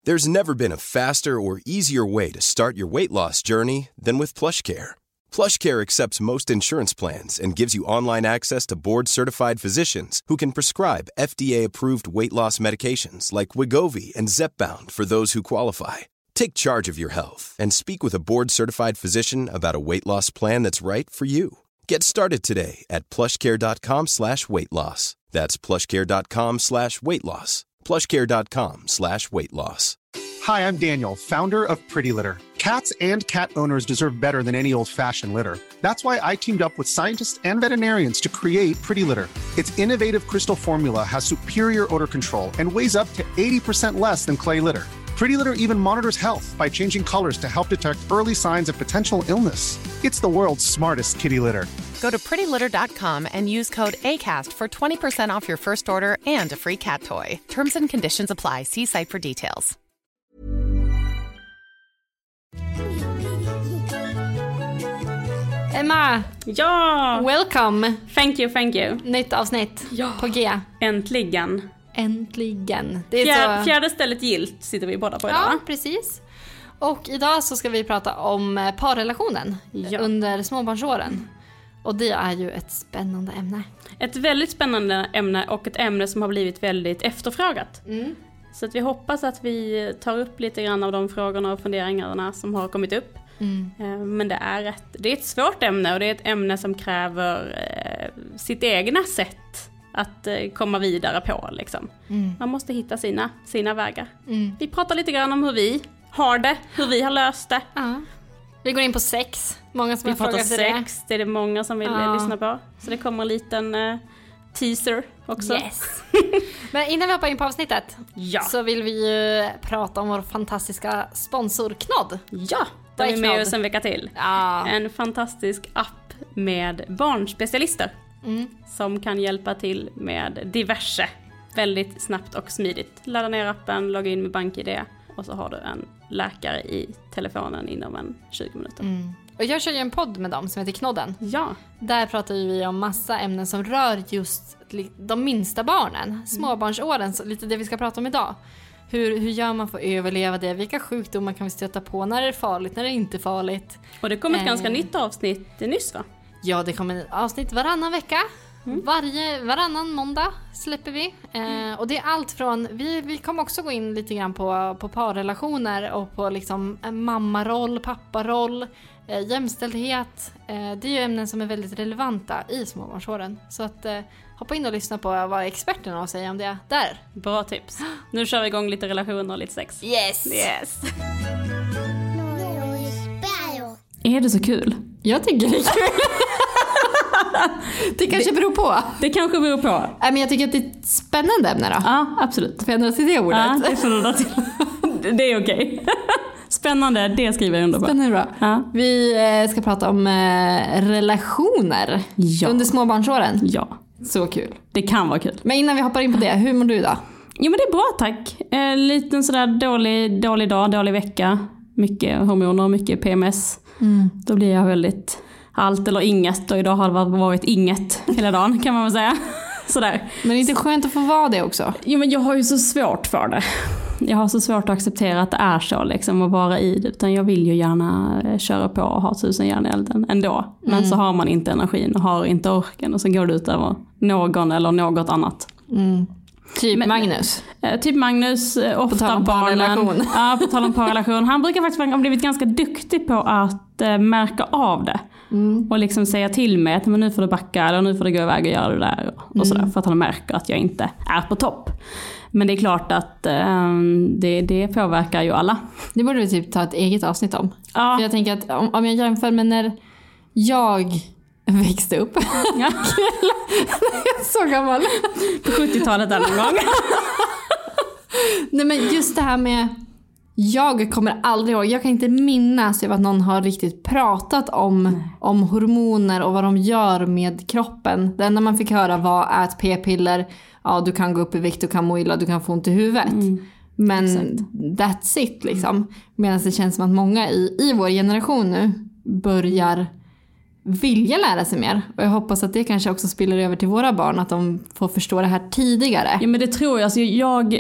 There's never been a faster or easier way to start your weight loss journey than with PlushCare. PlushCare accepts most insurance plans and gives you online access to board-certified physicians who can prescribe FDA-approved weight loss medications like Wegovy and Zepbound for those who qualify. Take charge of your health and speak with a board-certified physician about a weight loss plan that's right for you. Get started today at plushcare.com/weightloss. That's plushcare.com/weightloss. plushcare.com/weightloss. Hi, I'm Daniel, founder of Pretty Litter. Cats and cat owners deserve better than any old-fashioned litter. That's why I teamed up with scientists and veterinarians to create Pretty Litter. Its innovative crystal formula has superior odor control and weighs up to 80% less than clay litter. Pretty Litter even monitors health by changing colors to help detect early signs of potential illness. It's the world's smartest kitty litter. Go to prettylitter.com and use code ACAST for 20% off your first order and a free cat toy. Terms and conditions apply. See site for details. Emma, Ja! welcome. Thank you. Nytt avsnitt på G. Äntligen. Det är Fjärde stället gilt sitter vi båda på idag. Ja, precis. Och idag så ska vi prata om parrelationen under småbarnsåren. Och det är ju ett spännande ämne. Ett väldigt spännande ämne och ett ämne som har blivit väldigt efterfrågat. Så att vi hoppas att vi tar upp lite grann av de frågorna och funderingarna som har kommit upp. Men det är ett svårt ämne och det är ett ämne som kräver sitt egna sätt att komma vidare på. Liksom. Man måste hitta sina vägar. Vi pratar lite grann om hur vi har det, hur vi har löst det. Vi går in på sex. Många som vi pratar sex, det är det många som vill lyssna på. Så det kommer en liten teaser också. Yes. Men innan vi hoppar in på avsnittet så vill vi ju prata om vår fantastiska sponsor Knodd. Ja, där är med oss en vecka till. En fantastisk app med barnspecialister som kan hjälpa till med diverse. Väldigt snabbt och smidigt. Ladda ner appen, logga in med BankID och så har du en läkare i telefonen inom 20 minuter. Och jag kör ju en podd med dem som heter Knodden. Ja. Där pratar vi om massa ämnen som rör just de minsta barnen. Småbarnsåren, så lite det vi ska prata om idag. Hur gör man för att överleva det? Vilka sjukdomar kan vi stöta på? När är det farligt? När är det inte farligt? Och det kommer ett ganska nytt avsnitt nyss, va? Ja, det kommer ett avsnitt varannan vecka. Varannan måndag släpper vi. Och det är allt från... Vi kommer också gå in lite grann på parrelationer och på liksom mammaroll, papparoll, jämställdhet. Det är ju ämnen som är väldigt relevanta i småbarnsåren. Så att hoppa in och lyssna på vad experterna har att säga om det där. Bra tips. Nu kör vi igång lite relationer och lite sex. Yes! Är det så kul? Jag tycker det är kul. Det kanske beror på. Det kanske beror på. Men jag tycker att det är ett spännande ämne då. Ja, absolut. Får jag ändra till det ordet? Ja, det får du ändra till. Det är okej. Spännande, det skriver jag under på. Spännande bra. Ja. Vi ska prata om relationer under småbarnsåren. Ja. Så kul. Det kan vara kul. Men innan vi hoppar in på det, hur mår du idag? Jo, men det är bra, tack. Liten sådär dålig dag, dålig vecka. Mycket hormoner, mycket PMS. Då blir jag väldigt allt eller inget. Och idag har det varit inget hela dagen, kan man väl säga. Sådär. Men det är inte skönt att få vara det också? Jo, men jag har ju så svårt för det. Jag har så svårt att acceptera att det är så liksom, att vara i det. Utan jag vill ju gärna köra på och ha 1000 järn i elden ändå. Men så har man inte energin och har inte orken. Och så går det ut över någon eller något annat. Typ Magnus. Typ Magnus, ofta barnen. Ja, på tal om parrelation. Han brukar faktiskt ha blivit ganska duktig på att märka av det. Och liksom säga till mig att men nu får du backa eller nu får du gå iväg och göra det där. Och sådär, för att han märker att jag inte är på topp. Men det är klart att det påverkar ju alla. Det borde vi typ ta ett eget avsnitt om. Ja. För jag tänker att om jag jämför med när jag växte upp. Ja. Så gammal. På 70-talet eller någon gång. Nej, men just det här med... Jag kommer aldrig ihåg, jag kan inte minnas att någon har riktigt pratat om hormoner och vad de gör med kroppen. Det enda man fick höra var ät p-piller, ja du kan gå upp i vikt, du kan må illa, du kan få ont i huvudet. Men that's it liksom. Medan det känns som att många i vår generation nu börjar vilja lära sig mer. Och jag hoppas att det kanske också spiller över till våra barn, att de får förstå det här tidigare. Ja, men det tror jag. Alltså, jag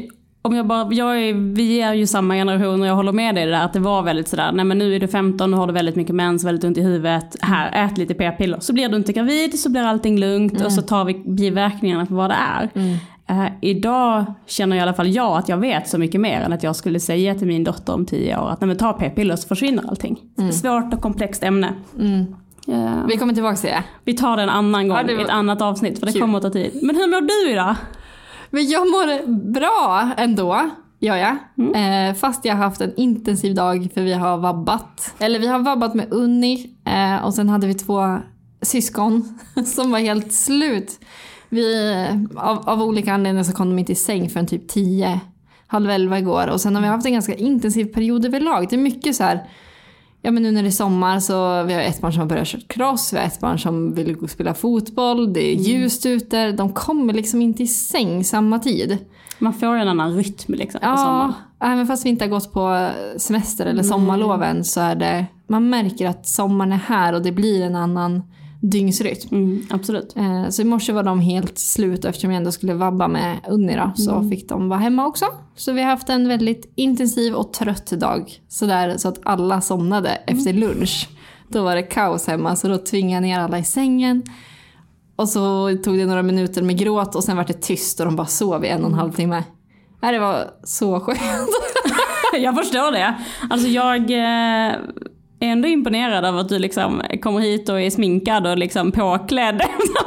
vi är ju samma generation och jag håller med dig där att det var väldigt sådär, nej men nu är du 15, nu har du väldigt mycket mens, väldigt ont i huvudet, här, ät lite p-piller. Så blir du inte gravid, så blir allting lugnt och så tar vi biverkningarna för vad det är. Idag känner i alla fall jag att jag vet så mycket mer än att jag skulle säga till min dotter om 10 år att när vi tar p-piller så försvinner allting. Svårt och komplext ämne. Vi kommer tillbaka till det. Vi tar det en annan gång i ett annat avsnitt för det kommer att ta tid. Men hur mår du idag? Men jag mår bra ändå, gör jag. Fast jag har haft en intensiv dag för vi har vabbat. Eller vi har vabbat med Unni och sen hade vi 2 syskon som var helt slut. Av olika anledningar så kom de inte i säng förrän typ 10, halv 11 igår. Och sen har vi haft en ganska intensiv period överlag. Det är mycket så här, ja men nu när det är sommar så vi har ett barn som har börjat köra cross, vi har ett barn som vill gå och spela fotboll, det är ljust ute, de kommer liksom inte i säng samma tid. Man får ju en annan rytm liksom på sommaren. Ja, även fast vi inte har gått på semester eller sommarloven så är det, man märker att sommaren är här och det blir en annan dygnsrytm. Absolut. Så i morse var de helt slut eftersom jag ändå skulle vabba med Unni då, så fick de vara hemma också. Så vi har haft en väldigt intensiv och trött dag. Så att alla somnade efter lunch. Då var det kaos hemma så då tvingade jag ner alla i sängen. Och så tog det några minuter med gråt och sen var det tyst och de bara sov i 1,5 timme. Det var så skönt. Jag förstår det. Alltså jag är ändå imponerad av att du liksom kommer hit och är sminkad och liksom påklädd.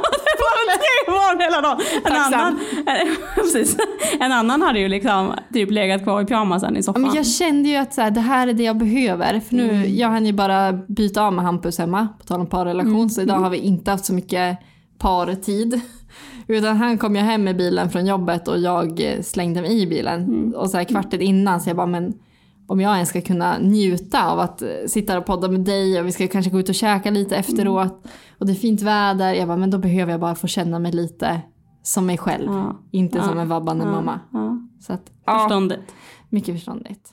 Hela dagen. En annan hade ju liksom typ legat kvar i pyjamasen i soffan. Men jag kände ju att så här, det här är det jag behöver. För nu, jag hann ju bara byta av med Hampus hemma på tal om parrelation. Så idag har vi inte haft så mycket partid. Utan han kom ju hem med bilen från jobbet och jag slängde mig i bilen. Och så här kvarten innan så jag bara, men om jag ens ska kunna njuta av att sitta och podda med dig och vi ska kanske gå ut och käka lite efteråt och det är fint väder, jag bara, men då behöver jag bara få känna mig lite som mig själv, inte som en vabbande mamma. Så att, förståndigt. Mycket förståndigt.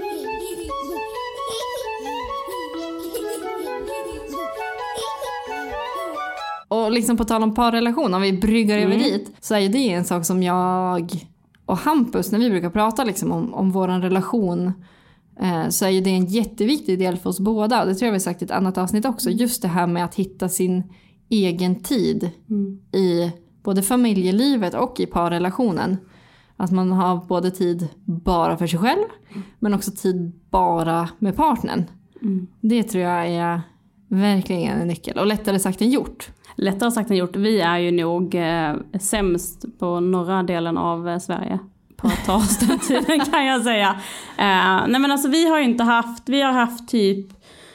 Och liksom på tal om parrelation, om vi bryggar över dit, så är ju det en sak som jag och Hampus, när vi brukar prata liksom om vår relation, så är ju det en jätteviktig del för oss båda. Det tror jag vi har sagt i ett annat avsnitt också. Just det här med att hitta sin egen tid i både familjelivet och i parrelationen. Att man har både tid bara för sig själv, men också tid bara med partnern. Det tror jag är verkligen en nyckel. Och lättare sagt än gjort. Lättare sagt än gjort. Vi är ju nog sämst på norra delen av Sverige på att ta oss den tiden, kan jag säga. Nej men alltså vi har haft typ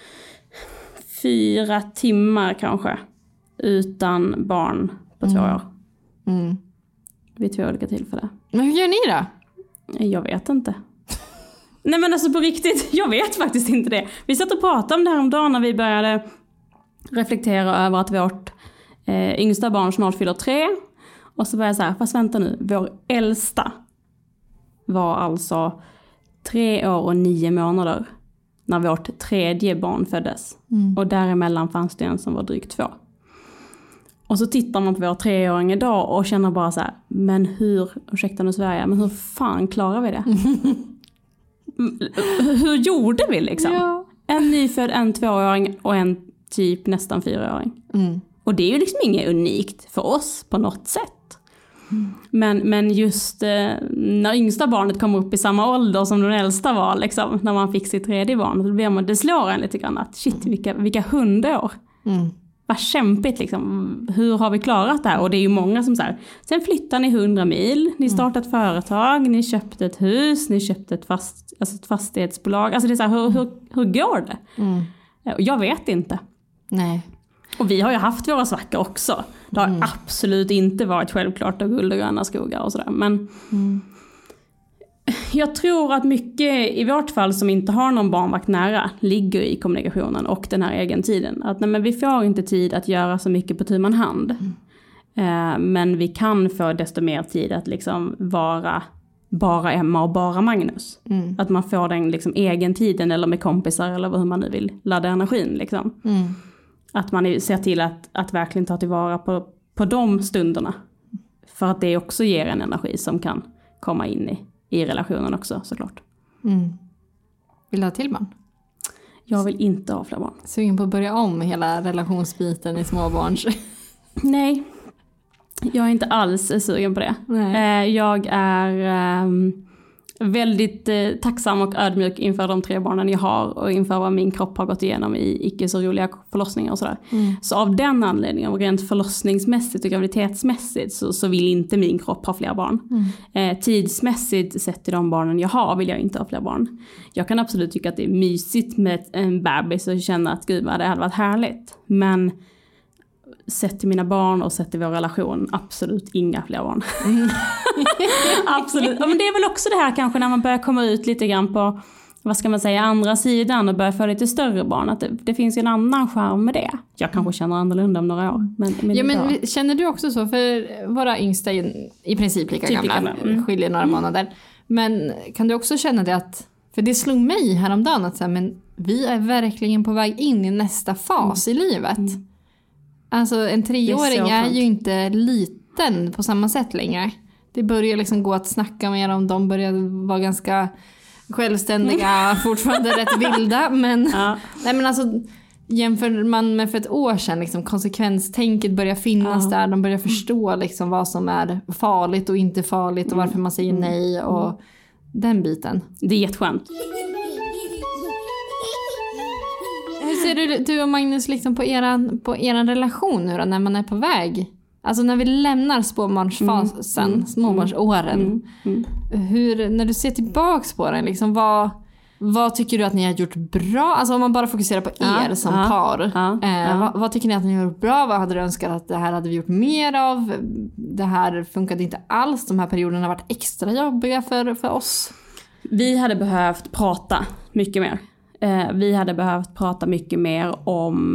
4 timmar kanske utan barn på 2 år. Vid 2 olika tillfällen. Men hur gör ni då? Jag vet inte. Nej men alltså på riktigt, jag vet faktiskt inte det. Vi satt och pratade om det här om dagen när vi började reflektera över att vårt yngsta barn snart fyller 3. Och så var jag så här, fast vänta nu, vår äldsta var alltså 3 år och 9 månader när vårt 3:e barn föddes. Och däremellan fanns det en som var drygt 2. Och så tittar man på vår 3-åring idag och känner bara så här, men hur fan klarar vi det? Hur gjorde vi liksom? Ja. En nyfödd, en 2-åring och en typ nästan 4-åring. Och det är ju liksom inget unikt för oss på något sätt. Men just när yngsta barnet kommer upp i samma ålder som den äldsta var, liksom, när man fick sitt 3:e barn, det slår en lite grann att shit, vilka 100 år. Vad kämpigt liksom. Hur har vi klarat det här? Och det är ju många som så här, sen flyttar ni 100 mil, ni startar ett företag, ni köpte ett hus, ni köpte ett fastighetsbolag. Alltså det är så här, hur går det? Jag vet inte. Nej. Och vi har ju haft våra svackor också. Det har absolut inte varit självklart och guld och gröna skogar och sådär. Men jag tror att mycket i vårt fall som inte har någon barnvakt nära ligger i kommunikationen och den här egen tiden. Att nej, men vi får inte tid att göra så mycket på tu man hand. Men vi kan få desto mer tid att liksom vara bara Emma och bara Magnus. Att man får den liksom egen tiden eller med kompisar eller hur man nu vill ladda energin liksom. Att man ser till att verkligen ta tillvara på de stunderna. För att det också ger en energi som kan komma in i relationen också såklart. Vill du ha till barn? Jag vill inte ha fler barn. Sugen på att börja om hela relationsbiten i småbarns? Nej, jag är inte alls sugen på det. Jag är väldigt tacksam och ödmjuk inför de 3 barnen jag har och inför vad min kropp har gått igenom i icke så roliga förlossningar och sådär. Så av den anledningen, rent förlossningsmässigt och graviditetsmässigt så vill inte min kropp ha fler barn. Tidsmässigt sett till de barnen jag har vill jag inte ha fler barn. Jag kan absolut tycka att det är mysigt med en bebis och känna att gud vad det hade varit härligt. Men sett till mina barn och sett till vår relation, absolut inga fler barn. Absolut. Men det är väl också det här kanske när man börjar komma ut lite grann på, vad ska man säga, andra sidan och börjar få lite större barn. Att det finns ju en annan charm med det. Jag kanske känner annorlunda om några år. Men känner du också så? För våra yngsta är i princip lika gamla. Skiljer några månader. Men kan du också känna det att, för det slog mig häromdagen att så här, men vi är verkligen på väg in i nästa fas i livet. Alltså en 3-åring är ju inte liten på samma sätt längre. Det börjar liksom gå att snacka med dem. De börjar vara ganska självständiga, fortfarande rätt vilda. Men, nej, men alltså, jämför man med för ett år sedan, liksom, konsekvenstänket börjar finnas där. De börjar förstå liksom, vad som är farligt och inte farligt och varför man säger nej och den biten. Det är jätteskönt. Hur ser du och Magnus liksom på eran relation nu då, när man är på väg? Alltså när vi lämnar småbarnsfasen, småbarnsåren. Hur, när du ser tillbaks på den, liksom, vad tycker du att ni har gjort bra? Alltså om man bara fokuserar på er som par. Vad tycker ni att ni har gjort bra? Vad hade du önskat att det här hade vi gjort mer av? Det här funkade inte alls. De här perioderna har varit extra jobbiga för oss. Vi hade behövt prata mycket mer. Vi hade behövt prata mycket mer om,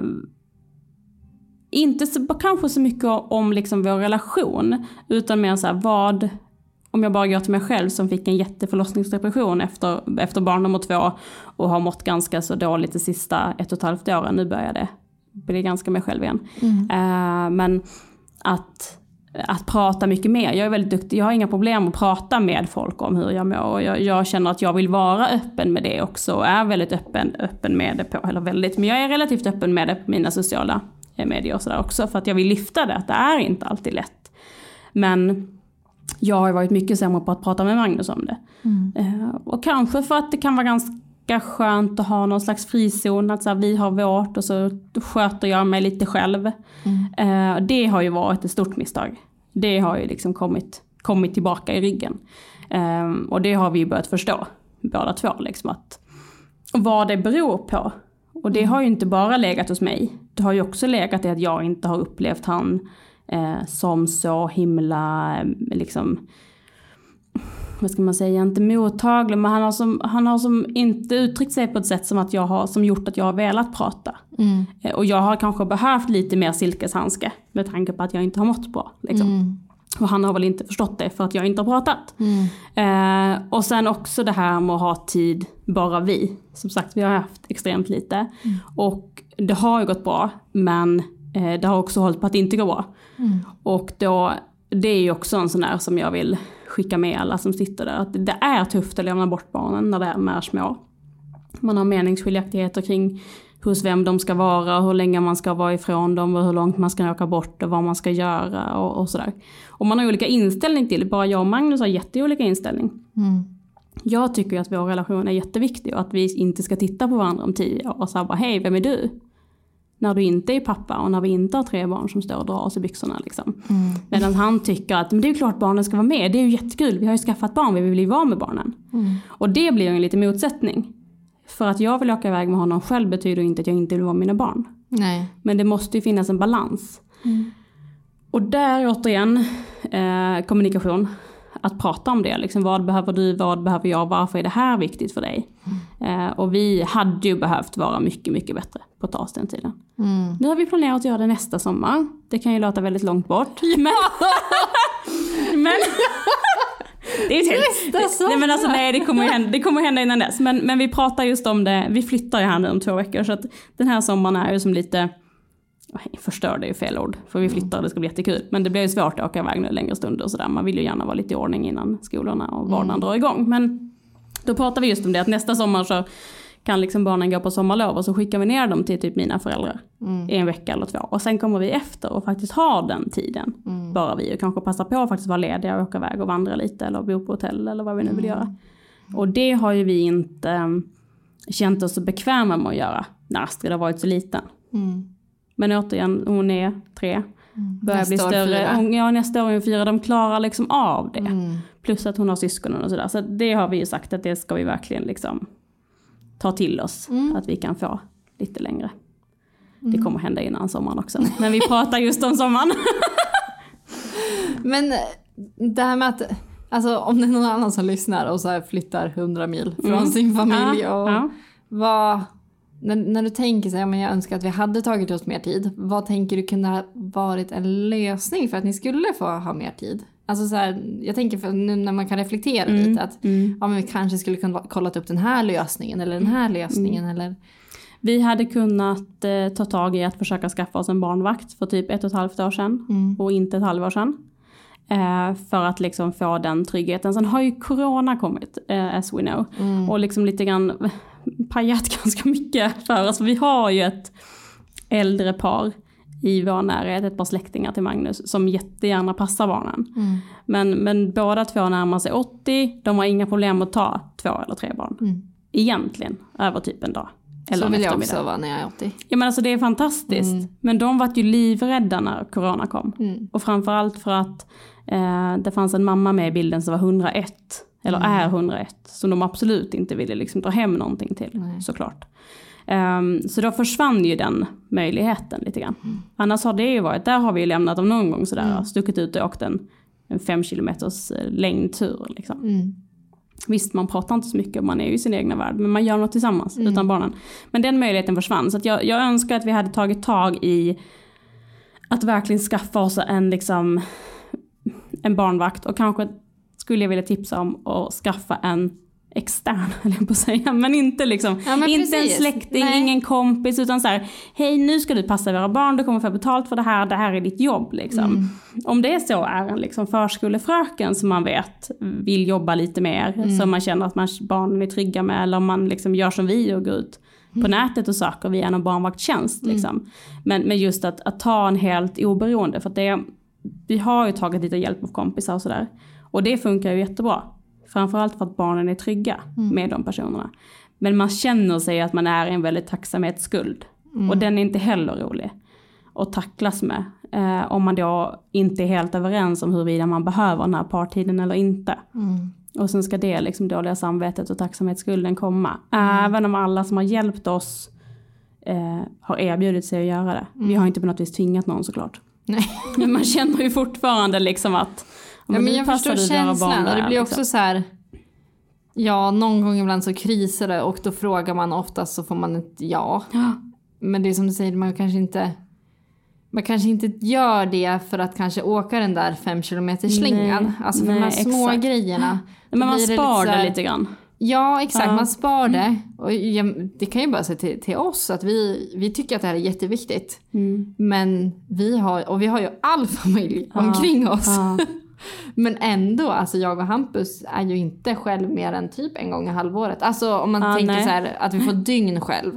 inte kanske så mycket om liksom vår relation, utan mer så här, vad, om jag bara går till mig själv som fick en jätteförlossningsdepression efter barn nummer 2 och har mått ganska så dåligt de sista 1,5 åren. Nu börjar det bli ganska mig själv igen. Men att prata mycket mer. Jag är väldigt duktig. Jag har inga problem att prata med folk om hur jag mår. Och jag känner att jag vill vara öppen med det också. Och är väldigt öppen med det på. Eller väldigt, men jag är relativt öppen med det på mina sociala medier och sådär också. För att jag vill lyfta det. Att det är inte alltid lätt. Men jag har varit mycket sämre på att prata med Magnus om det. Och kanske för att det kan vara ganska skönt att ha någon slags frizon. Att så här, vi har vårt och så sköter jag mig lite själv. Det har ju varit ett stort misstag. Det har ju liksom kommit tillbaka i ryggen. Och det har vi ju börjat förstå. Båda två liksom, att vad det beror på. Och det har ju inte bara legat hos mig. Det har ju också legat i att jag inte har upplevt han som så himla liksom, vad ska man säga, inte mottaglig, men han har som inte uttryckt sig på ett sätt som gjort att jag har velat prata. Och jag har kanske behövt lite mer silkeshandske med tanke på att jag inte har mått bra liksom. Och han har väl inte förstått det för att jag inte har pratat. Och sen också det här med att ha tid, bara vi. Som sagt, vi har haft extremt lite. Och det har ju gått bra, men det har också hållit på att inte gå bra. Och då, det är ju också en sån här som jag vill skicka med alla som sitter där. Att det är tufft att lämna bort barnen när det är små. Man har meningsskiljaktigheter kring hos vem de ska vara, och hur länge man ska vara ifrån dem och hur långt man ska åka bort och vad man ska göra och sådär. Och man har olika inställning till det. Bara jag och Magnus har jätteolika inställning. Jag tycker att vår relation är jätteviktig och att vi inte ska titta på varandra om 10 år och säga bara, hej, vem är du? När du inte är pappa och när vi inte har 3 barn som står och drar oss i byxorna. Liksom. Medan han tycker att men det är klart barnen ska vara med. Det är ju jättekul. Vi har ju skaffat barn. Vi vill ju vara med barnen. Och det blir ju en liten motsättning. För att jag vill åka iväg med honom själv betyder inte att jag inte vill vara med mina barn. Nej. Men det måste ju finnas en balans. Och där återigen kommunikation. Att prata om det. Liksom, vad behöver du? Vad behöver jag? Varför är det här viktigt för dig? Och vi hade ju behövt vara mycket, mycket bättre på att ta oss den tiden. Nu har vi planerat att göra det nästa sommar. Det kan ju låta väldigt långt bort. Men det är ju helt... det kommer hända innan dess. Men vi pratar just om det. Vi flyttar ju här nu om 2 veckor. Så att den här sommaren är ju som lite förstörde är ju fel ord, för vi flyttar och det ska bli jättekul. Men det blir ju svårt att åka iväg nu längre stunder och sådär. Man vill ju gärna vara lite i ordning innan skolorna och vardagen drar igång. Men då pratar vi just om det, att nästa sommar så kan liksom barnen gå på sommarlov och så skickar vi ner dem till typ mina föräldrar i en vecka eller 2. Och sen kommer vi efter och faktiskt har den tiden. Bara vi, och kanske passa på att faktiskt vara lediga och åka iväg och vandra lite eller bo på hotell eller vad vi nu vill göra. Och det har ju vi inte känt oss så bekväma med att göra när Astrid har varit så liten. Men återigen, hon är 3. Börjar bli större. Nästa år är 4. De klarar liksom av det. Plus att hon har syskonen och sådär. Så det har vi ju sagt att det ska vi verkligen liksom ta till oss. Att vi kan få lite längre. Det kommer hända innan sommaren också. Men vi pratar just om sommaren. Men det här med att, alltså om det är någon annan som lyssnar och så här flyttar 100 mil från sin familj. Och vad, när du tänker så här, men jag önskar att vi hade tagit oss mer tid. Vad tänker du kunde ha varit en lösning för att ni skulle få ha mer tid? Alltså så här, jag tänker för nu när man kan reflektera lite att ja, men vi kanske skulle kunna kollat upp den här lösningen eller den här lösningen eller... Vi hade kunnat ta tag i att försöka skaffa oss en barnvakt för typ 1,5 år sedan och inte ett halvår sedan. För att liksom få den tryggheten. Sen har ju corona kommit, as we know. Och liksom lite grann pajat ganska mycket för oss. Vi har ju ett äldre par i vår närhet, ett par släktingar till Magnus som jättegärna passar barnen. Men båda 2 närmar sig 80. De har inga problem att ta 2 eller 3 barn. Egentligen, över typ en dag. Eller så vill jag också vara när jag är 80. Ja, men alltså det är fantastiskt. Men de var ju livrädda när corona kom. Och framförallt för att det fanns en mamma med i bilden som var 101. Eller är 101. Som de absolut inte ville liksom dra hem någonting till, såklart. Så då försvann ju den möjligheten lite grann. Annars har det ju varit, där har vi ju lämnat dem någon gång sådär. Stuckit ut och åkt en 5 kilometers längdtur liksom. Visst, man pratar inte så mycket, man är ju i sin egna värld, men man gör något tillsammans utan barnen. Men den möjligheten försvann, så att jag önskar att vi hade tagit tag i att verkligen skaffa oss en barnvakt, och kanske skulle jag vilja tipsa om att skaffa en extern, eller jag på att säga, men inte liksom, inte en släkting, ingen kompis, utan så här: hej, nu ska du passa våra barn, du kommer få betalt för det här är ditt jobb liksom. Om det så är en liksom förskolefröken som man vet vill jobba lite mer, så man känner att barnen är trygga med, eller om man liksom gör som vi och går ut på nätet och söker via en barnvakttjänst liksom. Men just att ta en helt oberoende, för att vi har ju tagit lite hjälp av kompisar och sådär, och det funkar ju jättebra. Framförallt för att barnen är trygga med de personerna. Men man känner sig att man är en väldigt tacksamhetsskuld. Och den är inte heller rolig att tacklas med. Om man då inte är helt överens om huruvida man behöver den här partiden eller inte. Och sen ska det liksom dåliga samvetet och tacksamhetsskulden komma. Även om alla som har hjälpt oss har erbjudit sig att göra det. Vi har inte på något vis tvingat någon, såklart. Nej. Men man känner ju fortfarande liksom att... Ja, men jag förstår känslan, och det blir också så här, ja, någon gång ibland så krisar det, och då frågar man oftast, så får man ett ja. Men det är som du säger, man kanske inte gör det för att kanske åka den där 5 kilometers slingan. Alltså för de här små grejerna. Men man spar det lite grann. Ja, exakt. Man spar det. Och det kan ju bara säga till oss att vi tycker att det här är jätteviktigt. Men vi har ju all familj omkring oss. Men ändå, alltså jag och Hampus är ju inte själv mer än typ en gång i halvåret. Alltså om man tänker så här, att vi får dygn själv.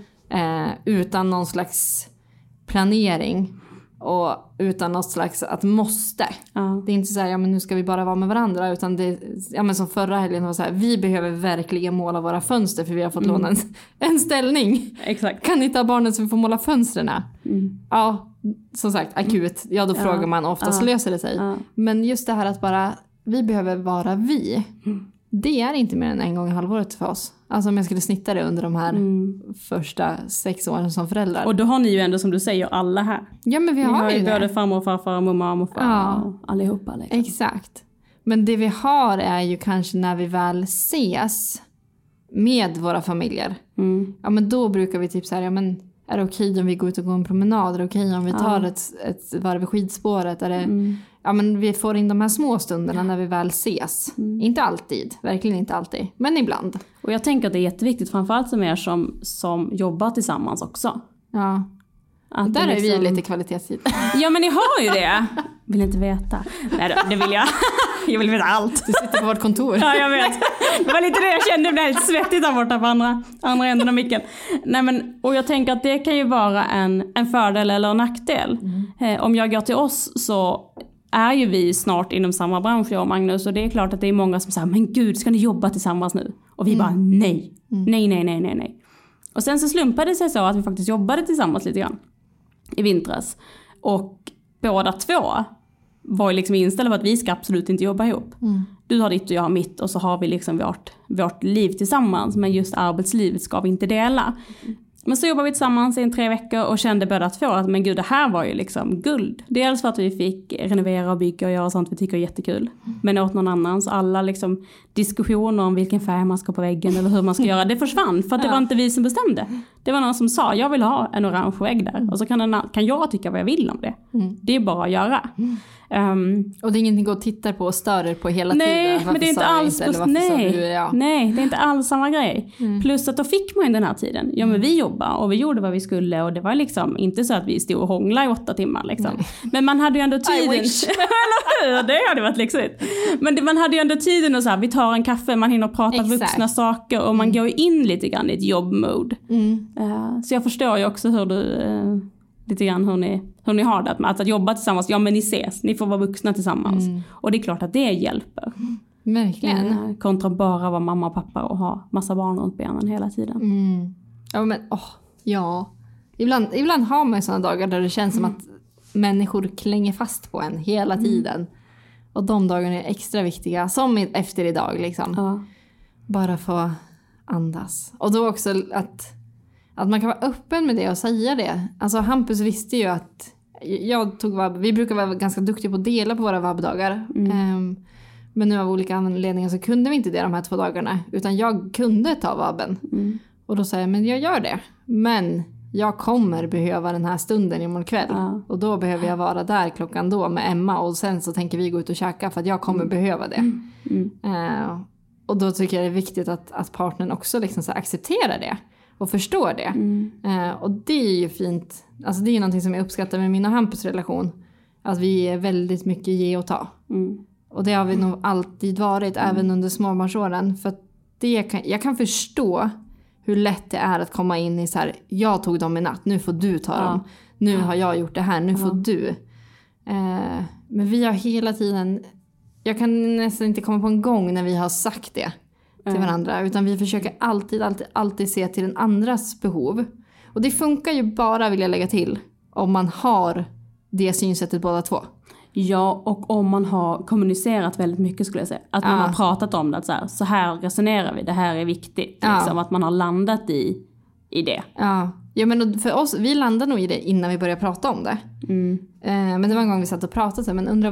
Utan någon slags planering. Och utan något slags att måste. Det är inte så här, ja men nu ska vi bara vara med varandra. Utan det, ja men som förra helgen var så här, vi behöver verkligen måla våra fönster, för vi har fått låna en ställning. Exakt. Kan ni ta barnen så vi får måla fönstren? Ja, som sagt, akut. Ja, då frågar man, oftast löser det sig. Men just det här att bara, vi behöver vara vi. Det är inte mer än en gång i halvåret för oss. Alltså om jag skulle snitta det under de här första 6 åren som föräldrar. Och då har ni ju ändå, som du säger, alla här. Ja, men vi har ju både farmor, farfar, mamma och morfar och allihopa. Liksom. Exakt. Men det vi har är ju kanske när vi väl ses med våra familjer. Ja, men då brukar vi typ så här, ja men är det okej om vi går ut och går en promenad? Är det okej om vi tar ett varv i skidspåret? Är det, ja, men vi får in de här små stunderna när vi väl ses. Inte alltid, verkligen inte alltid. Men ibland. Och jag tänker att det är jätteviktigt, framförallt som er som jobbar tillsammans också. Att där liksom... är vi lite kvalitetstid. Ja, men ni har ju det. Vill inte veta. Nej då, det vill jag. Jag vill veta allt. Du sitter på vårt kontor. Ja, jag vet. Det var lite det jag kände. Det blev lite svettigt där borta på andra änden av micken. Nej, men, och jag tänker att det kan ju vara en fördel eller en nackdel. Om jag går till oss så är ju vi snart inom samma bransch, jag och Magnus. Och det är klart att det är många som säger, men gud, ska ni jobba tillsammans nu? Och vi bara, nej. Nej. Och sen så slumpade det sig så att vi faktiskt jobbade tillsammans lite grann i vintras. Och båda två var ju liksom inställda på att vi ska absolut inte jobba ihop. Du har ditt och jag har mitt, och så har vi liksom vårt liv tillsammans, men just arbetslivet ska vi inte dela. Men så jobbade vi tillsammans i 3 veckor och kände båda två att men gud, det här var ju liksom guld. Dels för att vi fick renovera och bygga och göra sånt vi tycker är jättekul. Men åt någon annan, så alla liksom diskussioner om vilken färg man ska på väggen eller hur man ska göra, det försvann. För att det var inte vi som bestämde. Det var någon som sa, jag vill ha en orange vägg där. Och så kan jag tycka vad jag vill om det. Det är bara att göra. Och det är ingenting att titta på och störa på hela nej, tiden. Men det är inte alls nej, det är inte alls samma grej. Plus att då fick man den här tiden. Ja, men vi jobbade och vi gjorde vad vi skulle, och det var liksom inte så att vi stod och hånglade i 8 timmar liksom. Men man hade ju ändå tiden. Eller hur? Det hade varit lyxigt. Men man hade ju ändå tiden och så här, vi tar en kaffe, man hinner prata vuxna saker och man går ju in lite grann i ett jobbmode. Så jag förstår ju också hur du lite grann hur ni har det. Att jobba tillsammans, ja men ni ses, ni får vara vuxna tillsammans. Och det är klart att det hjälper. Verkligen. Kontra bara vara mamma och pappa och ha massa barn runt benen hela tiden. Ja, men Ibland har man sådana dagar där det känns som att människor klänger fast på en hela tiden. Och de dagarna är extra viktiga, som efter idag liksom. Bara få andas. Och då också att man kan vara öppen med det och säga det. Alltså Hampus visste ju att vi brukar vara ganska duktiga på att dela på våra vabbdagar. Men nu av olika anledningar så kunde vi inte det de här 2 dagarna. Utan jag kunde ta vabben. Och då sa jag, men jag gör det. Men jag kommer behöva den här stunden imorgon kväll. Och då behöver jag vara där klockan då med Emma. Och sen så tänker vi gå ut och käka för att jag kommer behöva det. Och då tycker jag det är viktigt att partnern också liksom så accepterar det. Och förstår det. Och det är ju fint. Alltså det är någonting som jag uppskattar med min och Hampus relation. Att vi är väldigt mycket ge och ta. Och det har vi nog alltid varit. Även under småbarnsåren. För att jag kan förstå hur lätt det är att komma in i så här. Jag tog dem i natt. Nu får du ta dem. Nu har jag gjort det här. Nu får du. Men vi har hela tiden. Jag kan nästan inte komma på en gång när vi har sagt det till varandra. Utan vi försöker alltid se till den andras behov. Och det funkar ju bara, vill jag lägga till, om man har det synsättet båda två. Ja, och om man har kommunicerat väldigt mycket, skulle jag säga. Att man har pratat om det, att så här resonerar vi, det här är viktigt. Liksom, att man har landat i det. Ja, men för oss, vi landade nog i det innan vi började prata om det. Men det var en gång vi satt och pratade, men undrar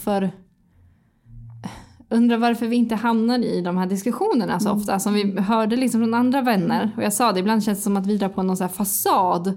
varför vi inte hamnar i de här diskussionerna så ofta. Som vi hörde liksom från andra vänner. Och jag sa det, ibland känns det som att vi drar på någon så här fasad.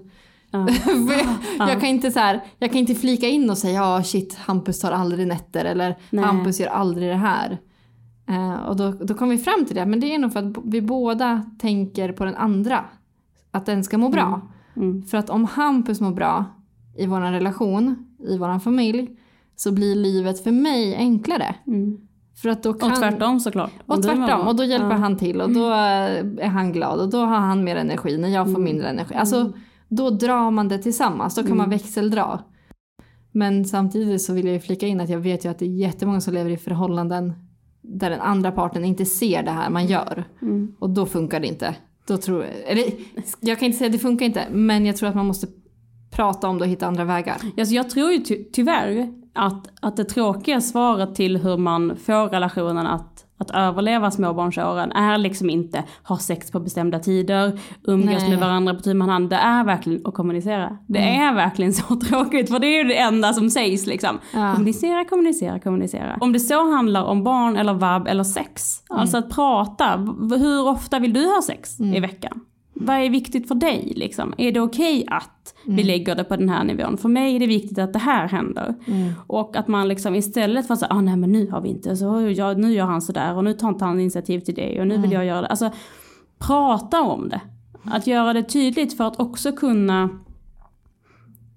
Jag kan inte flika in och säga shit, Hampus tar aldrig nätter. Eller Hampus gör aldrig det här. Och då kom vi fram till det. Men det är nog för att vi båda tänker på den andra. Att den ska må bra. För att om Hampus mår bra i vår relation, i vår familj, så blir livet för mig enklare. För att då kan... Och tvärtom såklart. Och tvärtom. Och då hjälper han till. Och då är han glad. Och då har han mer energi när jag får mindre energi. Alltså då drar man det tillsammans. Då kan man växeldra. Men samtidigt så vill jag ju flika in att jag vet ju att det är jättemånga som lever i förhållanden där den andra parten inte ser det här man gör. Och då funkar det inte. Då jag kan inte säga att det funkar inte. Men jag tror att man måste prata om det och hitta andra vägar. Alltså jag tror ju tyvärr att det tråkiga svaret till hur man får relationen att överleva småbarnsåren är liksom inte ha sex på bestämda tider, umgås med varandra på timman hand. Det är verkligen att kommunicera. Det är verkligen så tråkigt, för det är ju det enda som sägs liksom. Kommunicera. Om det så handlar om barn eller vabb eller sex, alltså att prata. Hur ofta vill du ha sex i veckan? Vad är viktigt för dig liksom? Är det okej att vi lägger det på den här nivån? För mig är det viktigt att det här händer. Och att man liksom istället för att säga, nej men nu har vi inte. Så, nu gör han sådär och nu tar inte han initiativ till det. Och nu vill jag göra det. Alltså prata om det. Att göra det tydligt för att också kunna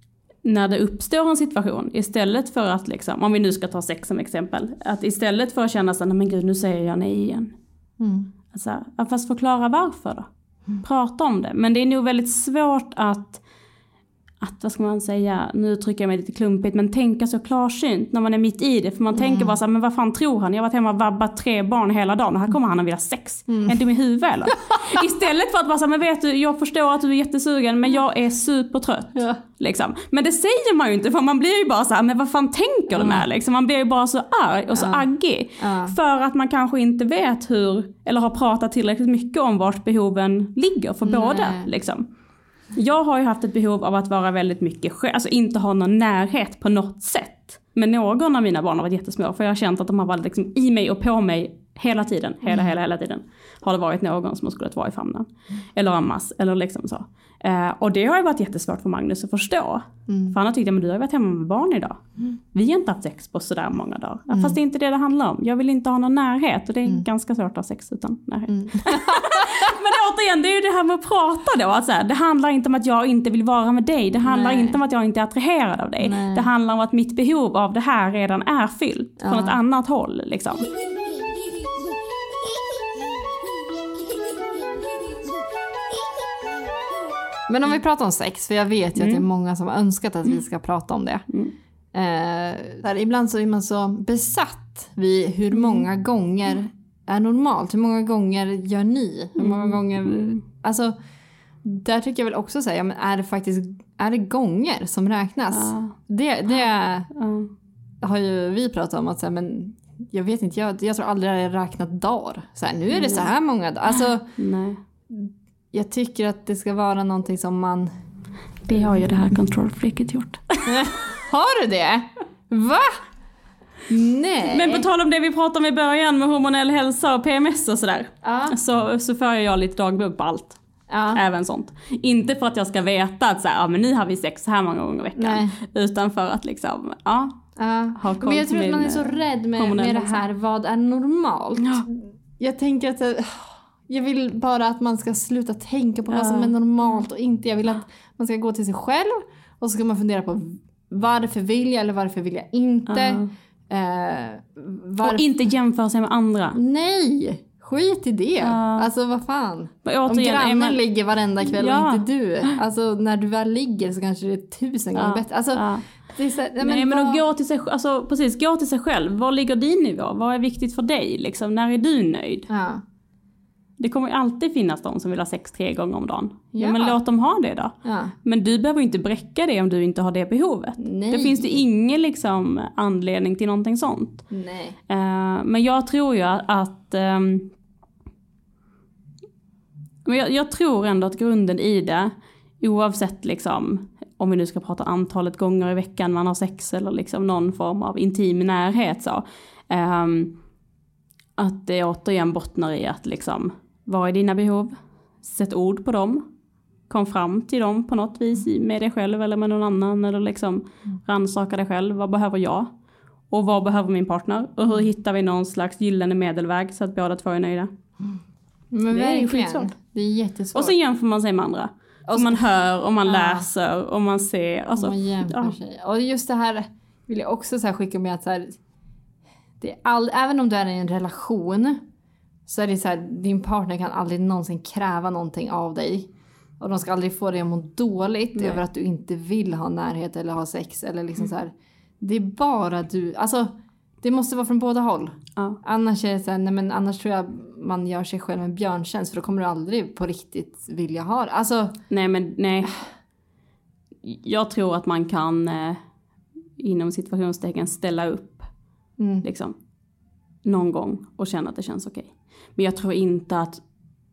när det uppstår en situation, istället för att liksom, om vi nu ska ta sex som exempel, att istället för att känna så, nej men gud, nu säger jag nej igen. Alltså, fast förklara varför då. Prata om det. Men det är nog väldigt svårt att vad ska man säga, nu trycker jag mig lite klumpigt, men tänka så klarsynt när man är mitt i det. För man tänker bara så här, men vad fan tror han? Jag har varit hemma och vabbat 3 barn hela dagen och här kommer han att vilja sex. Är inte med huvudet eller? Istället för att vara så här, men vet du, jag förstår att du är jättesugen, men jag är supertrött. Ja. Liksom. Men det säger man ju inte, för man blir ju bara så här, men vad fan tänker du med? Liksom. Man blir ju bara så arg och så aggig. För att man kanske inte vet hur, eller har pratat tillräckligt mycket om vart behoven ligger för båda. Liksom. Jag har ju haft ett behov av att vara väldigt mycket själv, alltså inte ha någon närhet på något sätt. Men någon av mina barn har varit jättesmå, för jag har känt att de har varit liksom i mig och på mig hela tiden. Hela tiden har det varit någon som skulle vara i famnen. Eller ammas, eller liksom så. Och det har ju varit jättesvårt för Magnus att förstå. För han har tyckt, men du har ju varit hemma med barn idag. Vi har inte haft sex på sådär många dagar. Fast det är inte det handlar om. Jag vill inte ha någon närhet. Och det är ganska svårt att ha sex utan närhet. Men återigen, det är ju det här med att prata då. Att så här, det handlar inte om att jag inte vill vara med dig. Det handlar inte om att jag inte är attraherad av dig. Det handlar om att mitt behov av det här redan är fyllt. Från ett annat håll liksom. Men om vi pratar om sex, för jag vet ju att det är många som har önskat att vi ska prata om det. Ibland så är man så besatt vid hur många gånger är normalt. Hur många gånger gör ni? Hur många gånger... Alltså, där tycker jag väl också säga, men är det gånger som räknas? Det har ju vi pratat om att säga, men jag vet inte, jag tror aldrig jag har räknat dagar. Så här, nu är det så här många dagar. Alltså, jag tycker att det ska vara någonting som man... Det har ju det här control-freaket gjort. Har du det? Va? Nej. Men på tal om det vi pratade om i början med hormonell hälsa och PMS och sådär. Så för jag lite dagbok på allt. Även sånt. Inte för att jag ska veta att så här, men nu har vi sex så här många gånger i veckan. Nej. Utan för att liksom, ha koll. Men jag tror att man är så rädd med det här, vad är normalt? Jag tänker att... Jag vill bara att man ska sluta tänka på vad som är normalt och inte. Jag vill att man ska gå till sig själv och så ska man fundera på varför vill jag eller varför vill jag inte. Och inte jämföra sig med andra. Nej, skit i det. Alltså vad fan. Om grannen ligger varenda kväll och inte du. Alltså när du väl ligger så kanske det är 1000 gånger bättre. Alltså, det är så, men att gå till sig, alltså, precis, gå till sig själv. Var ligger din nivå? Vad är viktigt för dig? Liksom, när är du nöjd? Det kommer ju alltid finnas de som vill ha sex 3 gånger om dagen. Men låt dem ha det då. Men du behöver inte bräcka det om du inte har det behovet. Det finns det ingen liksom, anledning till någonting sånt. Men jag tror ju att... jag tror ändå att grunden i det, oavsett liksom, om vi nu ska prata antalet gånger i veckan man har sex eller liksom någon form av intim närhet så... att det återigen bottnar i att liksom, vad är dina behov? Sätt ord på dem. Kom fram till dem på något vis med dig själv eller med någon annan. Eller liksom rannsaka dig själv. Vad behöver jag? Och vad behöver min partner? Och hur hittar vi någon slags gyllene medelväg så att båda två är nöjda? Men det är skitsvårt. Det är jättesvårt. Och så jämför man sig med andra. Och man hör och man läser och man ser. Alltså, och man jämför sig. Och just det här vill jag också så här skicka med att så här, det är även om du är i en relation så är det så här, din partner kan aldrig någonsin kräva någonting av dig. Och de ska aldrig få dig att må dåligt över att du inte vill ha närhet eller ha sex. Eller liksom så här. Det är bara du, alltså det måste vara från båda håll. Annars är det så här, nej, men annars tror jag man gör sig själv en björntjänst. För då kommer du aldrig på riktigt vilja ha det. Alltså, nej. Jag tror att man kan inom situationstecken ställa upp. Liksom, någon gång och känna att det känns okej. Men jag tror inte att...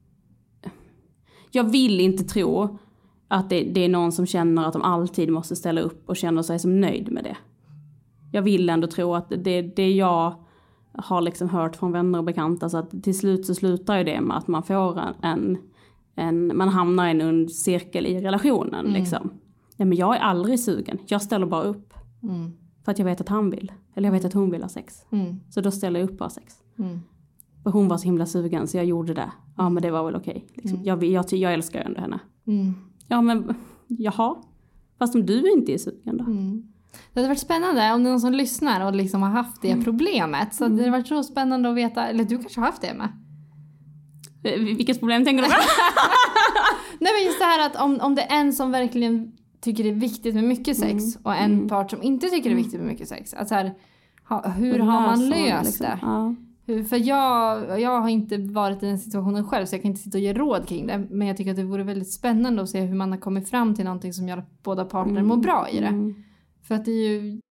Jag vill inte tro att det är någon som känner att de alltid måste ställa upp och känner sig som nöjd med det. Jag vill ändå tro att det jag har liksom hört från vänner och bekanta, så att till slut så slutar ju det med att man får man hamnar i en ond cirkel i relationen. Liksom. Ja, men jag är aldrig sugen. Jag ställer bara upp. För att jag vet att han vill. Eller jag vet att hon vill ha sex. Så då ställer jag upp och ha sex. För hon var så himla sugen så jag gjorde det. Ja, men det var väl okej. Liksom. Jag älskar ju ändå henne. Ja, men jaha. Fast om du inte är sugen då? Det hade varit spännande om det är någon som lyssnar och liksom har haft det problemet. Så det hade varit så spännande att veta, eller du kanske har haft det med. Vilket problem tänker du på? Nej, men just det här att om det är en som verkligen tycker det är viktigt med mycket sex och en part som inte tycker det är viktigt med mycket sex. Alltså här, hur har man löst liksom det? Ja. För jag har inte varit i den situationen själv, så jag kan inte sitta och ge råd kring det. Men jag tycker att det vore väldigt spännande att se hur man har kommit fram till någonting som gör att båda partner mår bra i det. För att det är ju...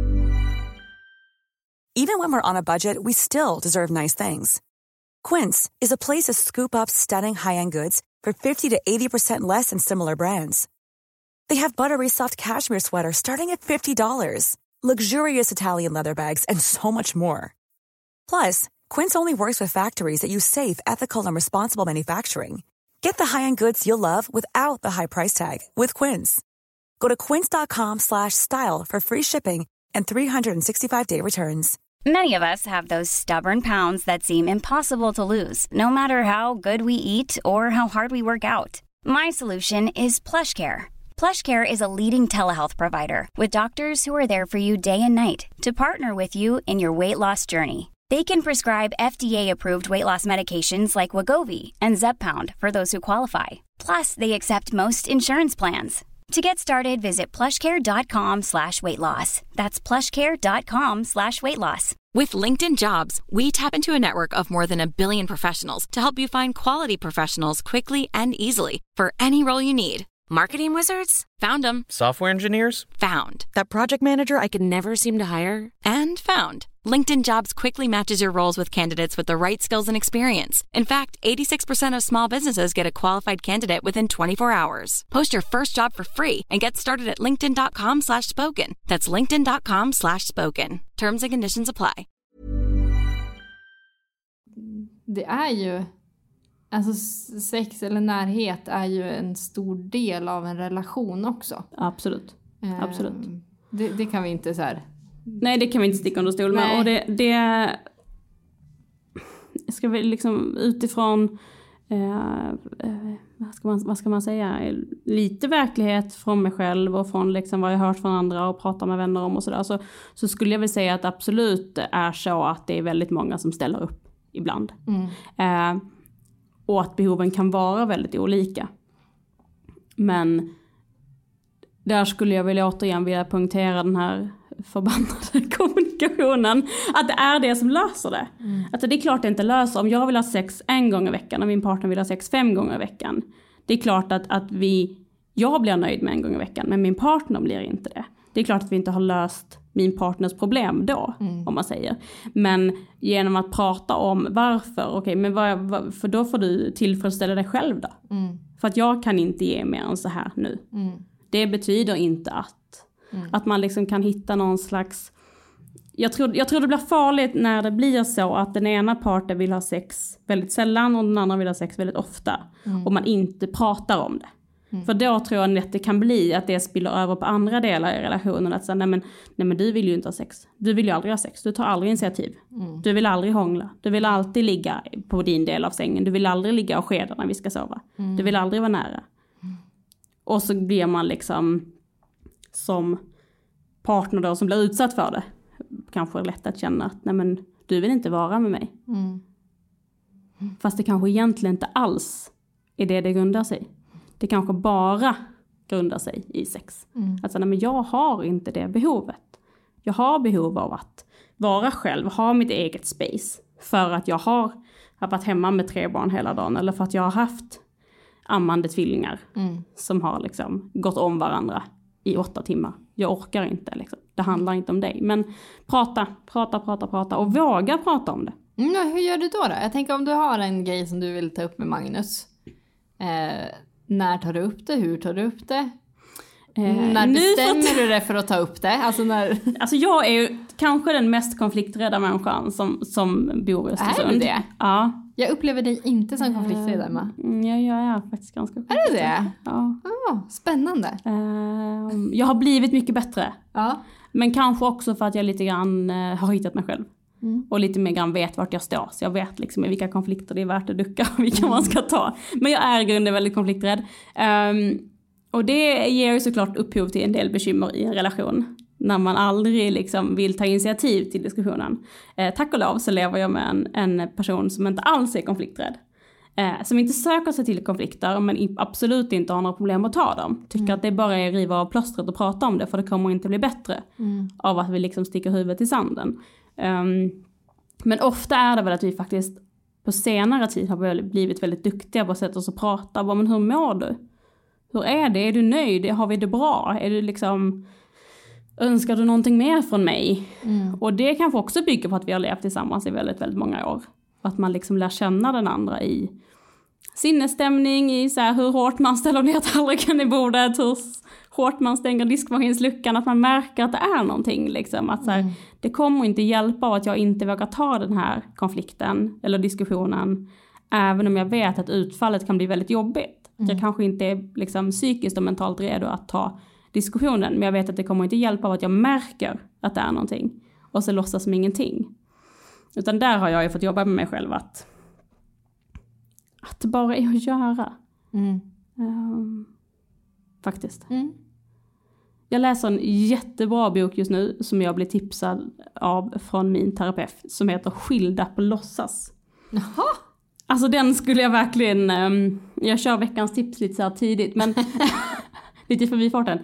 Even when we're on a budget, we still deserve nice things. Quince is a place to scoop up stunning high-end goods for 50 to 80% less than similar brands. They have buttery soft cashmere sweaters starting at $50, luxurious Italian leather bags, and so much more. Plus, Quince only works with factories that use safe, ethical, and responsible manufacturing. Get the high-end goods you'll love without the high price tag with Quince. Go to quince.com/style for free shipping and 365-day returns. Many of us have those stubborn pounds that seem impossible to lose, no matter how good we eat or how hard we work out. My solution is PlushCare. PlushCare is a leading telehealth provider with doctors who are there for you day and night to partner with you in your weight loss journey. They can prescribe FDA-approved weight loss medications like Wegovy and Zepbound for those who qualify. Plus, they accept most insurance plans. To get started, visit plushcare.com/weightloss. That's plushcare.com/weightloss. With LinkedIn Jobs, we tap into a network of more than 1 billion professionals to help you find quality professionals quickly and easily for any role you need. Marketing wizards? Found them. Software engineers? Found. That project manager I could never seem to hire? And found. LinkedIn Jobs quickly matches your roles with candidates with the right skills and experience. In fact, 86% of small businesses get a qualified candidate within 24 hours. Post your first job for free and get started at linkedin.com/spoken. That's linkedin.com/spoken. Terms and conditions apply. Det är ju... Alltså sex eller närhet är ju en stor del av en relation också. Absolut. Absolut. Det kan vi inte så här... Nej, det kan vi inte sticka under stol med. Och det ska vi liksom utifrån vad ska man säga, lite verklighet från mig själv och från liksom vad jag hört från andra och pratar med vänner om och sådär, så skulle jag väl säga att absolut är så att det är väldigt många som ställer upp ibland. Och att behoven kan vara väldigt olika. Men där skulle jag återigen vilja punktera den här förbannade kommunikationen. Att det är det som löser det. Alltså det är klart det inte löser. Om jag vill ha sex 1 gång i veckan och min partner vill ha sex 5 gånger i veckan. Det är klart att jag blir nöjd med 1 gång i veckan, men min partner blir inte det. Det är klart att vi inte har löst min partners problem då, om man säger. Men genom att prata om varför, men för då får du tillfredsställa dig själv då. För att jag kan inte ge mer än så här nu. Det betyder inte att man liksom kan hitta någon slags... Jag tror det blir farligt när det blir så att den ena parten vill ha sex väldigt sällan och den andra vill ha sex väldigt ofta. Och man inte pratar om det. För då tror jag att det kan bli att det spiller över på andra delar i relationen. Att säga, nej men du vill ju inte ha sex. Du vill ju aldrig ha sex. Du tar aldrig initiativ. Du vill aldrig hångla. Du vill alltid ligga på din del av sängen. Du vill aldrig ligga och skeda när vi ska sova. Du vill aldrig vara nära. Och så blir man liksom som partner då som blir utsatt för det. Kanske lätt att känna att nej men du vill inte vara med mig. Fast det kanske egentligen inte alls är det grundar sig. Det kanske bara grundar sig i sex. Alltså nej men jag har inte det behovet. Jag har behov av att vara själv, ha mitt eget space. För att jag har varit hemma med 3 barn hela dagen. Eller för att jag har haft ammande tvillingar som har liksom gått om varandra i 8 timmar. Jag orkar inte liksom. Det handlar inte om dig. Men prata och våga prata om det. Hur gör du då? Jag tänker om du har en grej som du vill ta upp med Magnus. När tar du upp det? Hur tar du upp det? När bestämmer du det för att ta upp det? Alltså jag är ju kanske den mest konflikträdda människan som bor i Östersund. Är du det? Ja. Jag upplever dig inte som konflikträdd, Emma. Jag är faktiskt ganska konflikträdd. Är du det? Ja. Spännande. Jag har blivit mycket bättre. Ja. Men kanske också för att jag lite grann har hittat mig själv. Och lite mer grann vet vart jag står. Så jag vet liksom i vilka konflikter det är värt att ducka och vilka man ska ta. Men jag är i grunden väldigt konflikträdd. Och det ger ju såklart upphov till en del bekymmer i en relation. När man aldrig liksom vill ta initiativ till diskussionen. Tack och lov så lever jag med en person som inte alls är konflikträdd. Som inte söker sig till konflikter men absolut inte har några problem att ta dem. Tycker att det bara är att riva av plåstret och prata om det, för det kommer inte bli bättre av att vi liksom sticker huvudet i sanden. Men ofta är det väl att vi faktiskt på senare tid har blivit väldigt duktiga på att sätta oss och prata. Men hur mår du? Hur är det? Är du nöjd? Har vi det bra? Är du liksom... Önskar du någonting mer från mig? Och det kanske också bygger på att vi har levt tillsammans i väldigt, väldigt många år. Att man liksom lär känna den andra i sinnesstämning, i så här hur hårt man ställer ner tallriken i bordet, hur hårt man stänger diskmaskinsluckan, att man märker att det är någonting. Liksom. Att så här, det kommer inte hjälpa av att jag inte vågar ta den här konflikten eller diskussionen, även om jag vet att utfallet kan bli väldigt jobbigt. Jag kanske inte är liksom psykiskt och mentalt redo att ta diskussionen, men jag vet att det kommer inte hjälpa av att jag märker att det är någonting och så låtsas som ingenting. Utan där har jag ju fått jobba med mig själv att det bara är att göra. Faktiskt. Jag läser en jättebra bok just nu som jag blir tipsad av från min terapeut som heter Skilda på låtsas. Jaha. Alltså den skulle jag verkligen, jag kör veckans tips lite så här tidigt, men lite förbifarten.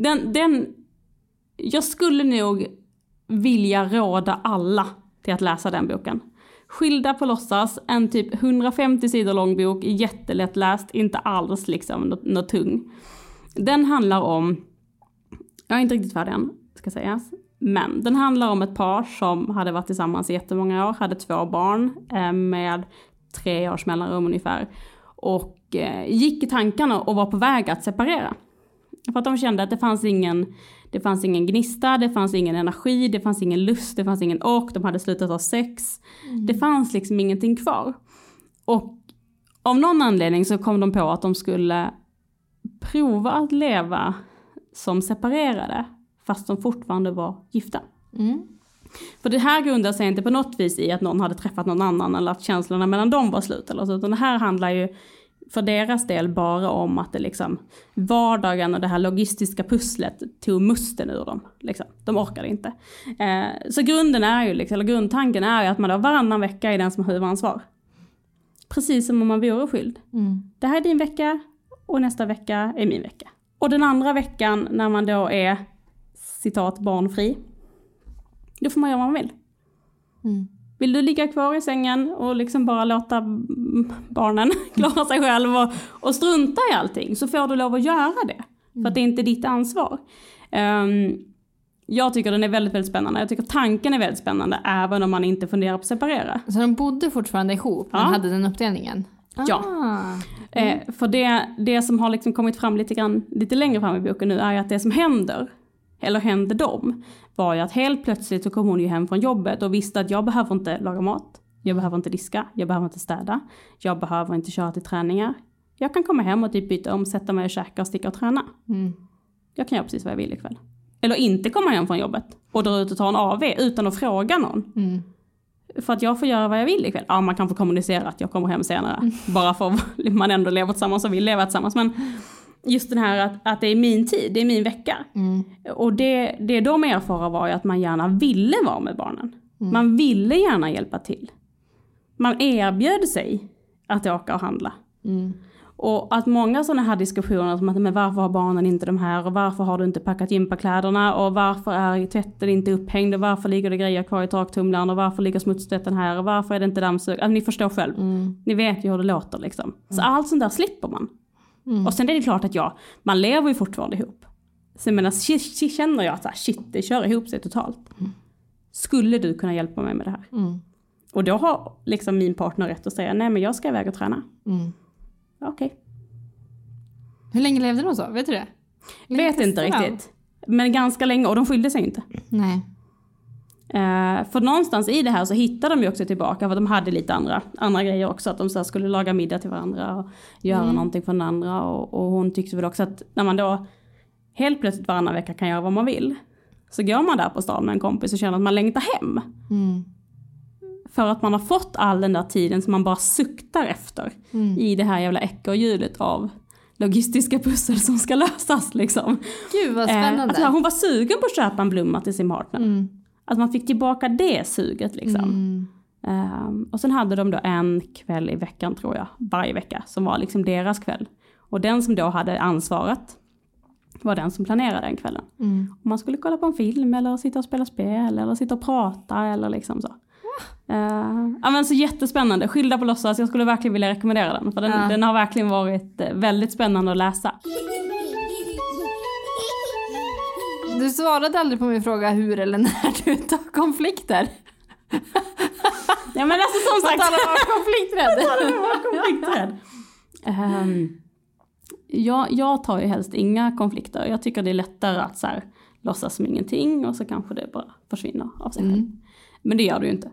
Jag skulle nog vilja råda alla till att läsa den boken. Skilda på låtsas, en typ 150 sidor lång bok, jättelätt läst, inte alls liksom något tung. Den handlar om, jag är inte riktigt färdig än, ska sägas, men den handlar om ett par som hade varit tillsammans i jättemånga år, hade 2 barn med 3 års mellanrum ungefär, och gick i tankarna och var på väg att separera. För att de kände att det fanns ingen gnista, det fanns ingen energi, det fanns ingen lust, det fanns ingen ork, de hade slutat ha sex. Det fanns liksom ingenting kvar. Och av någon anledning så kom de på att de skulle prova att leva som separerade fast de fortfarande var gifta. För det här grundar sig inte på något vis i att någon hade träffat någon annan eller att känslorna mellan dem var slut eller så, utan det här handlar ju för deras del bara om att det liksom vardagen och det här logistiska pusslet tog musten ur dem. Liksom. De orkade inte. Så grunden är ju, liksom, eller grundtanken är ju att man då varannan vecka är den som har huvudansvar. Precis som om man vore skild. Det här är din vecka och nästa vecka är min vecka. Och den andra veckan när man då är, citat, barnfri, då får man göra vad man vill. Vill du ligga kvar i sängen och liksom bara låta barnen klara sig själv och strunta i allting, så får du lov att göra det. För att det är inte ditt ansvar. Jag tycker den är väldigt, väldigt spännande. Jag tycker tanken är väldigt spännande även om man inte funderar på att separera. Så de bodde fortfarande ihop men hade den uppdelningen? Ja. För det som har liksom kommit fram lite längre fram i boken nu är att det som hände dem, var ju att helt plötsligt så kom hon ju hem från jobbet och visste att jag behöver inte laga mat, jag behöver inte diska, jag behöver inte städa, jag behöver inte köra till träningar. Jag kan komma hem och typ byta om, sätta mig och käka och sticka och träna. Jag kan göra precis vad jag vill ikväll. Eller inte komma hem från jobbet och dra ut och ta en AV utan att fråga någon. För att jag får göra vad jag vill ikväll. Ja, man kan få kommunicera att jag kommer hem senare. Bara för att man ändå lever tillsammans och vill leva tillsammans. Men just den här att det är min tid, det är min vecka. Och det de erfara var ju att man gärna ville vara med barnen. Man ville gärna hjälpa till. Man erbjöd sig att åka och handla. Och att många sådana här diskussioner som att men varför har barnen inte de här, och varför har du inte packat gympakläderna, och varför är tvätten inte upphängd, och varför ligger det grejer kvar i taktumlaren, och varför ligger smutstvätten här, och varför är det inte dammsug. Alltså, ni förstår själv. Ni vet ju hur det låter liksom. Så allt sånt där slipper man. Och sen är det klart att man lever ju fortfarande ihop. Så känner jag att shit, det kör ihop sig totalt. Skulle du kunna hjälpa mig med det här? Och då har liksom min partner rätt att säga nej, men jag ska iväg och träna. Okej. Hur länge levde de så? Vet du det? Vet inte riktigt. Men ganska länge, och de skilde sig inte. Nej. För någonstans i det här så hittade de ju också tillbaka, för de hade lite andra grejer också, att de så skulle laga middag till varandra och göra någonting för den andra, och hon tyckte väl också att när man då helt plötsligt varannan vecka kan göra vad man vill, så går man där på stan med en kompis och känner att man längtar hem. För att man har fått all den där tiden som man bara suktar efter i det här jävla ekorrhjulet av logistiska pussel som ska lösas liksom. Gud vad spännande. Alltså, hon var sugen på att köpa en blomma till sin partner. Att man fick tillbaka det suget liksom. Och sen hade de då en kväll i veckan tror jag, varje vecka, som var liksom deras kväll. Och den som då hade ansvaret var den som planerade den kvällen. Och man skulle kolla på en film eller sitta och spela spel eller sitta och prata eller liksom så. Ja men så jättespännande, Skilda på låtsas, jag skulle verkligen vilja rekommendera den. För den har verkligen varit väldigt spännande att läsa. Du svarade aldrig på min fråga hur eller när du tar konflikter. Ja men alltså som sagt, alla var konflikträdd. Jag tar ju helst inga konflikter. Jag tycker det är lättare att så här, låtsas som ingenting och så kanske det bara försvinner av sig själv. Men det gör du ju inte.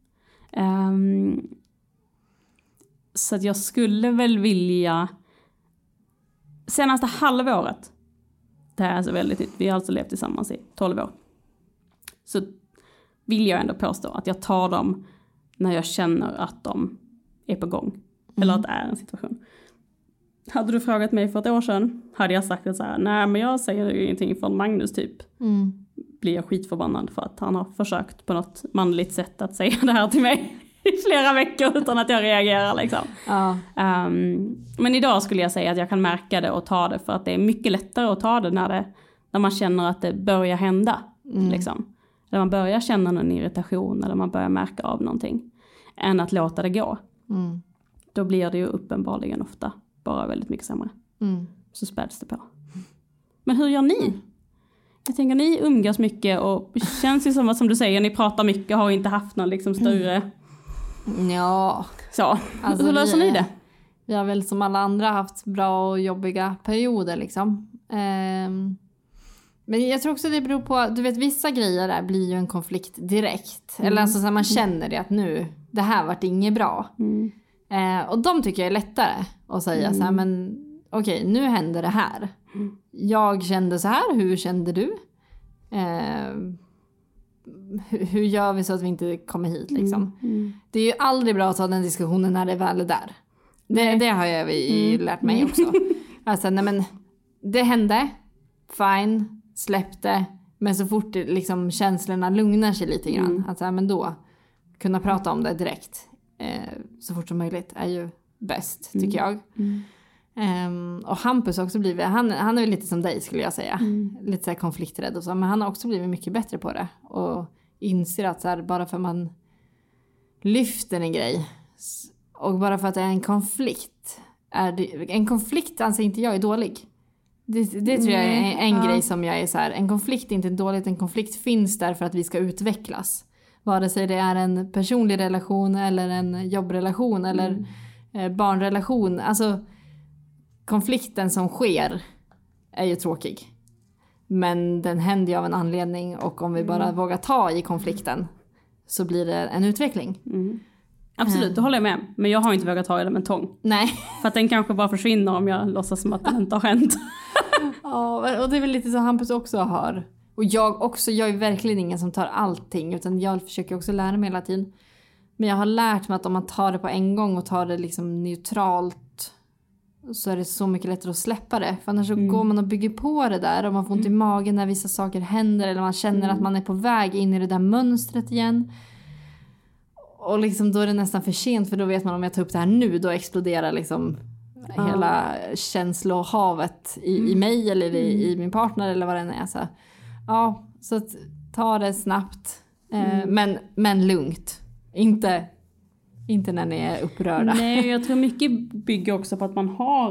Så att jag skulle väl vilja senaste halvåret, det här är alltså väldigt nytt, vi har alltså levt tillsammans i 12 år, så vill jag ändå påstå att jag tar dem när jag känner att de är på gång eller att det är en situation. Hade du frågat mig för ett år sedan hade jag sagt att så här, nej men jag säger ju ingenting från Magnus typ. Blir jag skitförbannad för att han har försökt på något manligt sätt att säga det här till mig i flera veckor utan att jag reagerar liksom. Men idag skulle jag säga att jag kan märka det och ta det, för att det är mycket lättare att ta det när man känner att det börjar hända liksom. När man börjar känna någon irritation eller man börjar märka av någonting, än att låta det gå. Då blir det ju uppenbarligen ofta bara väldigt mycket sämre. Så späds det på. Men hur gör ni? Jag tänker ni umgås mycket och känns ju som du säger, ni pratar mycket, har inte haft någon liksom större... Ja. Så, alltså, hur löser ni det? Vi har väl som alla andra haft bra och jobbiga perioder liksom. Men jag tror också det beror på, du vet vissa grejer där blir ju en konflikt direkt. Eller alltså så man känner det att nu, det här vart inget bra. Och de tycker jag är lättare att säga så här, men okej, nu händer det här. Jag kände så här, hur kände du? Hur gör vi så att vi inte kommer hit liksom? Det är ju aldrig bra att ta den diskussionen när det väl är där. Det har jag lärt mig också. Alltså, nej men, det hände, fine, släppte. Men så fort det, liksom, känslorna lugnar sig lite grann, alltså, men då kunna prata om det direkt så fort som möjligt är ju bäst, tycker jag. Och Hampus också blivit, han är väl lite som dig skulle jag säga, lite så här konflikträdd och så, men han har också blivit mycket bättre på det och inser att så här, bara för man lyfter en grej och bara för att det är en konflikt, en konflikt anser inte jag är dålig. Det tror jag är en grej som jag är så här, en konflikt är inte dåligt, en konflikt finns där för att vi ska utvecklas. Vare sig det är en personlig relation eller en jobbrelation eller barnrelation. Alltså konflikten som sker är ju tråkig. Men den händer ju av en anledning, och om vi bara vågar ta i konflikten så blir det en utveckling. Absolut, det håller jag med. Men jag har inte vågat ta i den med en tång. Nej. För att den kanske bara försvinner om jag låtsas som att den inte har hänt. Ja, och det är väl lite så Hampus också har. Och jag också, jag är verkligen ingen som tar allting, utan jag försöker också lära mig hela tiden. Men jag har lärt mig att om man tar det på en gång och tar det liksom neutralt, så är det så mycket lättare att släppa det. För annars så går man och bygger på det där, och man får ont i magen när vissa saker händer, eller man känner att man är på väg in i det där mönstret igen. Och liksom då är det nästan för sent, för då vet man om jag tar upp det här nu, då exploderar liksom hela känslohavet i mig eller i min partner eller vad det än är. Så, ja, så att ta det snabbt, men lugnt. Inte när ni är upprörda. Nej, jag tror mycket bygger också på att man har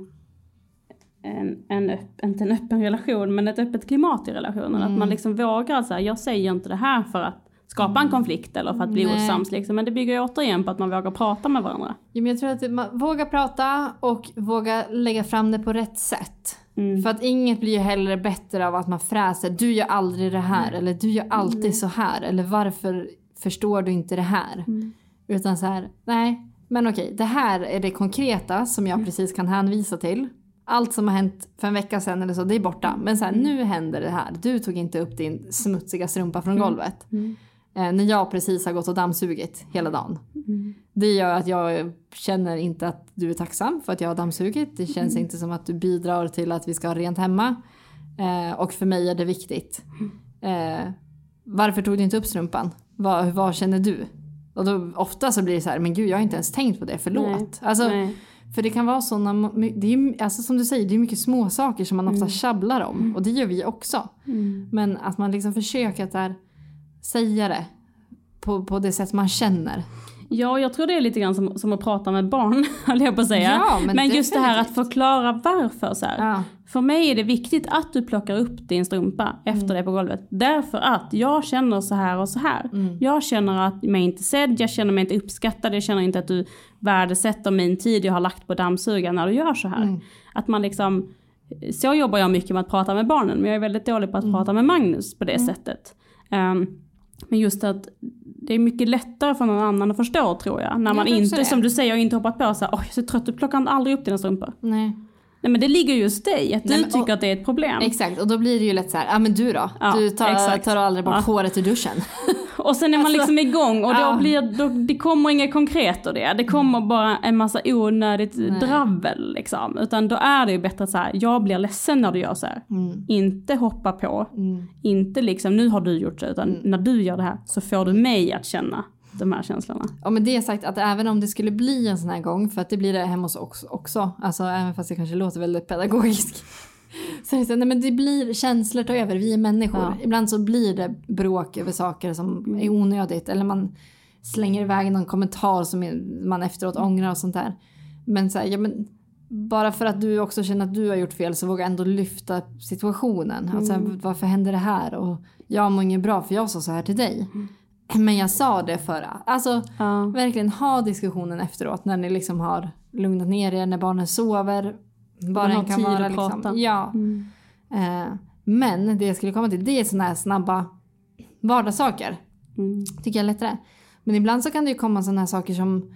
inte en öppen relation, men ett öppet klimat i relationen. Att man liksom vågar säga, jag säger inte det här för att skapa en konflikt eller för att bli osams liksom. Men det bygger ju återigen på att man vågar prata med varandra. Ja, men jag tror att man vågar prata och våga lägga fram det på rätt sätt. För att inget blir ju heller bättre av att man fräser, du gör aldrig det här, eller du gör alltid så här, eller varför förstår du inte det här? Utan så här, nej, men okej, det här är det konkreta som jag precis kan hänvisa till. Allt som har hänt för en vecka sedan eller så, det är borta. Men så här, nu händer det här. Du tog inte upp din smutsiga strumpa från golvet. när jag precis har gått och dammsugit hela dagen. Det gör att jag känner inte att du är tacksam för att jag har dammsugit. Det känns inte som att du bidrar till att vi ska ha rent hemma. Och för mig är det viktigt. Varför tog du inte upp strumpan? Vad känner du? Och då ofta så blir det så här, men gud, jag har inte ens tänkt på det, förlåt. Nej. För det kan vara sådana, det är, alltså som du säger, det är mycket små saker som man ofta tjabblar om. Och det gör vi också. Men att man liksom försöker att där, säga det på det sätt man känner. Ja, jag tror det är lite grann som att prata med barn, höll jag på att säga. Ja, men just det här att förklara varför så här. Ja. För mig är det viktigt att du plockar upp din strumpa efter det på golvet. Därför att jag känner så här och så här. Jag känner att mig inte sedd, jag känner mig inte uppskattad, jag känner inte att du värdesätter min tid jag har lagt på dammsugaren när du gör så här. Att man liksom, så jobbar jag mycket med att prata med barnen, men jag är väldigt dålig på att prata med Magnus på det sättet. Men just att det är mycket lättare för någon annan att förstå, tror jag. När man inte, som du säger, inte hoppat på så här, jag är så trött, du plockar aldrig upp dina strumpor. Nej, men det ligger just dig, att du tycker att det är ett problem. Exakt, och då blir det ju lätt så här, men du då? Ja, du tar aldrig bort håret i duschen. Och sen är man liksom igång och det kommer inget konkret av det. Det kommer bara en massa onödigt dravel liksom. Utan då är det ju bättre så här, jag blir ledsen när du gör så här. Inte hoppa på. Inte liksom, nu har du gjort det, utan när du gör det här så får du mig att känna de här känslorna. Ja, men det är sagt att även om det skulle bli en sån här gång, för att det blir det hemma hos oss också, alltså även fast det kanske låter väldigt pedagogiskt, så är det så, nej, men det blir känslor ta över, vi är människor. Ja. Ibland så blir det bråk över saker som är onödigt, eller man slänger iväg någon kommentar som man efteråt ångrar och sånt där. Men så här, ja, men bara för att du också känner att du har gjort fel, så våga ändå lyfta situationen. Alltså, varför händer det här? Och jag mår inget bra för jag sa så här till dig. Men jag sa det för alltså verkligen ha diskussionen efteråt när ni liksom har lugnat ner er, när barnen sover. Barnen kan vara liksom, men det jag skulle komma till, det är såna här snabba vardagssaker. Tycker jag är lättare. Men ibland så kan det ju komma såna här saker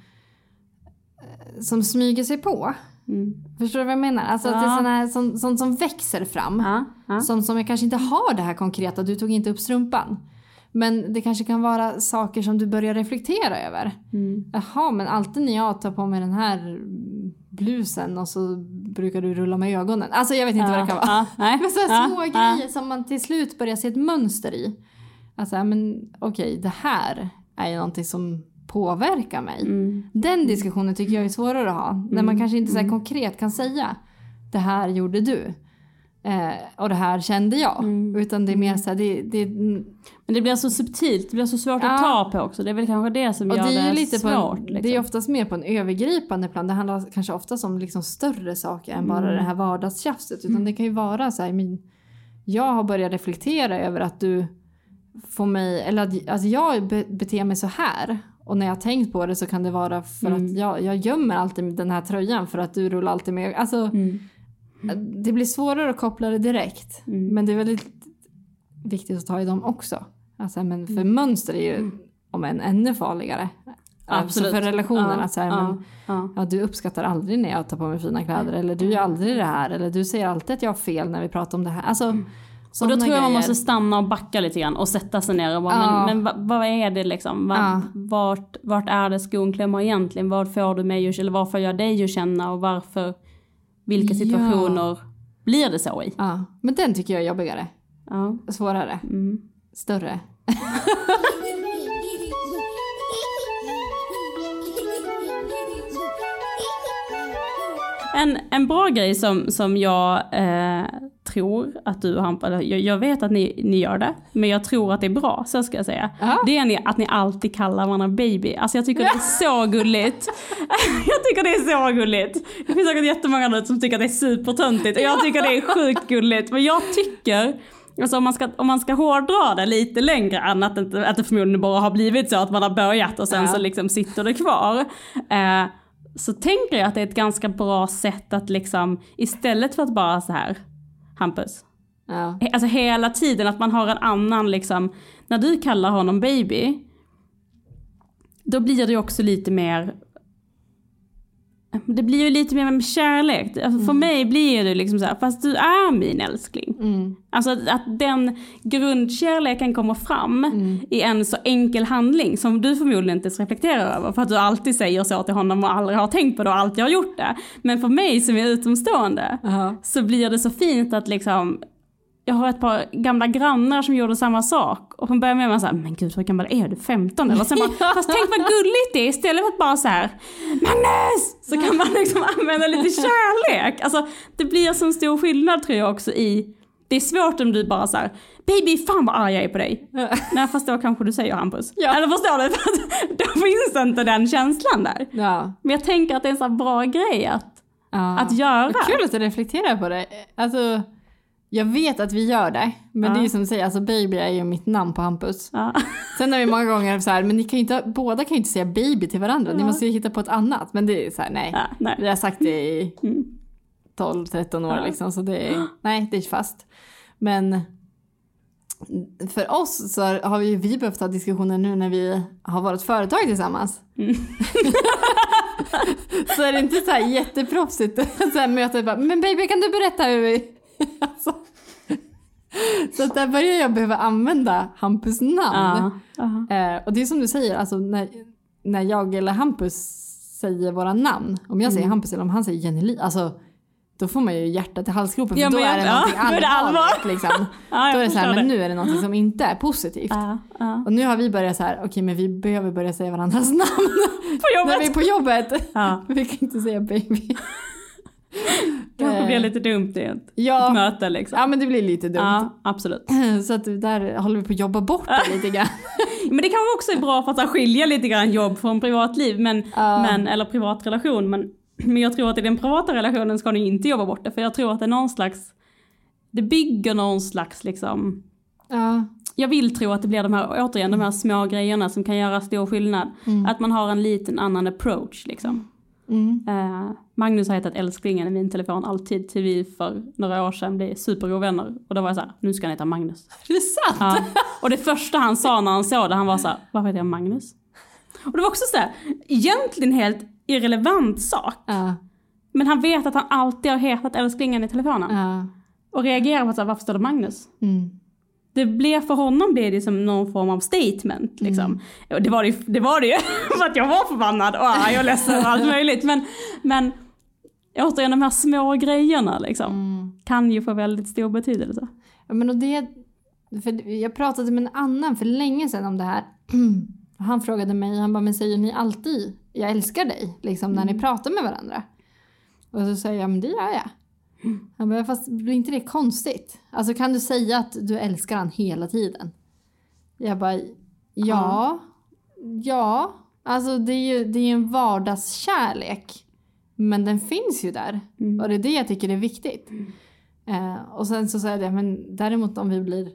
som smyger sig på. Förstår du vad jag menar? Alltså att det är såna här sånt som växer fram. Som jag kanske inte har det här konkreta. Du tog inte upp strumpan. Men det kanske kan vara saker som du börjar reflektera över. Jaha, men alltid när jag tar på mig den här blusen och så brukar du rulla med ögonen. Alltså jag vet inte vad det kan vara. Men så här små grejer som man till slut börjar se ett mönster i. Alltså, men okej, det här är ju någonting som påverkar mig. Den diskussionen tycker jag är svårare att ha. När man kanske inte så här konkret kan säga, det här gjorde du. Och det här kände jag. Utan det är mer så här, men det blir så subtilt, det blir så svårt att ta på också. Det är väl kanske det som gör det lite svårt. Liksom. Det är oftast mer på en övergripande plan. Det handlar kanske oftast om liksom större saker än bara det här vardagstjafset. Utan det kan ju vara så här, jag har börjat reflektera över att du får mig, eller att jag beter mig så här. Och när jag har tänkt på det så kan det vara för att jag gömmer alltid den här tröjan för att du rullar alltid med. Alltså det blir svårare att koppla det direkt. Men det är väldigt viktigt att ta i dem också. Alltså, men för mönster är ju om ännu farligare. Absolut. Alltså för relationen. Alltså, du uppskattar aldrig när jag tar på mig fina kläder. Eller du gör aldrig det här. Eller du säger alltid att jag har fel när vi pratar om det här. Alltså, och då tror jag man måste stanna och backa lite grann. Och sätta sig ner och bara, men vad är det liksom? Vart är det skon klämmer egentligen? Vad får du mig eller vad får jag dig att känna? Och varför? Vilka situationer blir det så i? Ja, men den tycker jag är jobbigare. Svårare. Större. En bra grej som jag tror att du har, jag vet att ni gör det, men jag tror att det är bra, så ska jag säga. Det är att ni alltid kallar varandra baby. Alltså jag tycker det är så gulligt. Jag tycker det är så gulligt. Det finns säkert jättemånga nu som tycker att det är supertöntigt och jag tycker det är sjukt gulligt. Men jag tycker, alltså om man ska hårdra det lite längre än att det förmodligen bara har blivit så att man har börjat och sen så liksom sitter det kvar. Så tänker jag att det är ett ganska bra sätt att liksom, istället för att bara så här, Hampus. Alltså hela tiden att man har en annan liksom, när du kallar honom baby, då blir det också lite mer, Det blir ju lite mer med kärlek. Alltså för mig blir det liksom så här, fast du är min älskling. Alltså att den grundkärleken kommer fram i en så enkel handling som du förmodligen inte reflekterar över. För att du alltid säger så till honom och aldrig har tänkt på det och alltid har gjort det. Men för mig som är utomstående så blir det så fint att liksom... Jag har ett par gamla grannar som gjorde samma sak. Och från början med man så här, men gud, hur gammal är du? 15? Eller sen bara, fast tänk vad gulligt det är. Istället för att bara så här, Magnus! Så kan man liksom använda lite kärlek. Alltså, det blir så en stor skillnad tror jag också i... Det är svårt om du bara så här, baby, fan vad arg jag är på dig. Nej, fast då kanske du säger Hampus. Ja. Eller förstår du? För att då finns inte den känslan där. Ja. Men jag tänker att det är en så här bra grej att göra. Kul att du reflekterar på det. Alltså... Jag vet att vi gör det, men det är ju som du säger, alltså baby är ju mitt namn på Hampus. Sen har vi många gånger så här, men ni kan ju inte, båda kan ju inte säga baby till varandra, ni måste ju hitta på ett annat. Men det är så här, nej. Vi har sagt det i 12-13 år liksom, så det är, nej, det är fast. Men för oss så har vi behövt ha diskussioner nu när vi har varit företag tillsammans. Så är det inte så här jätteproffsigt så här mötet bara, men baby, kan du berätta hur vi... Alltså. Så att där börjar jag behöva använda Hampus namn. Och det är som du säger, alltså när jag eller Hampus säger våra namn, om jag säger Hampus eller om han säger Jenny, alltså då får man ju hjärtat i halsgropen, för då är det någonting allvarligt liksom. Då är det så här, men nu är det någonting som inte är positivt. Och nu har vi börjat så här, okej, men vi behöver börja säga varandras namn när vi är på jobbet. Vi kan inte säga baby. Det blir lite dumt i ett möte liksom. Ja, men det blir lite dumt. Ja, absolut. Så att där håller vi på att jobba bort det lite grann. Men det kan också vara bra för att skilja lite grann jobb från privatliv, men eller privat relation, men jag tror att i den privata relationen ska ni inte jobba bort det, för jag tror att det är någon slags, det bygger någon slags liksom, jag vill tro att det blir de här små grejerna som kan göra stor skillnad. Att man har en liten annan approach liksom. Magnus har hetat älsklingen i min telefon alltid, till vi för några år sedan blev supergoda vänner, och då var jag så här, nu ska han heta Magnus. Det är sant. Och det första han sa när han såg det, han var så här, varför heter jag Magnus? Och det var också så här, egentligen helt irrelevant sak, men han vet att han alltid har hetat älsklingen i telefonen och reagerar på så här, varför står det Magnus? Det blev för honom det som någon form av statement liksom. Det var det ju för att jag var förbannad och jag ledsen och allt möjligt, men återigen, de här små grejerna liksom kan ju få väldigt stor betydelse. Ja, men och det, för jag pratade med en annan för länge sedan om det här. Han frågade mig, han bara, men säger ni alltid jag älskar dig liksom när ni pratar med varandra? Och så säger jag, men det gör jag. Han bara, fast blir inte det konstigt? Alltså, kan du säga att du älskar han hela tiden? Jag bara, ja. Alltså det är en vardagskärlek. Men den finns ju där. Och det är det jag tycker är viktigt. Och sen så säger jag, men däremot om vi blir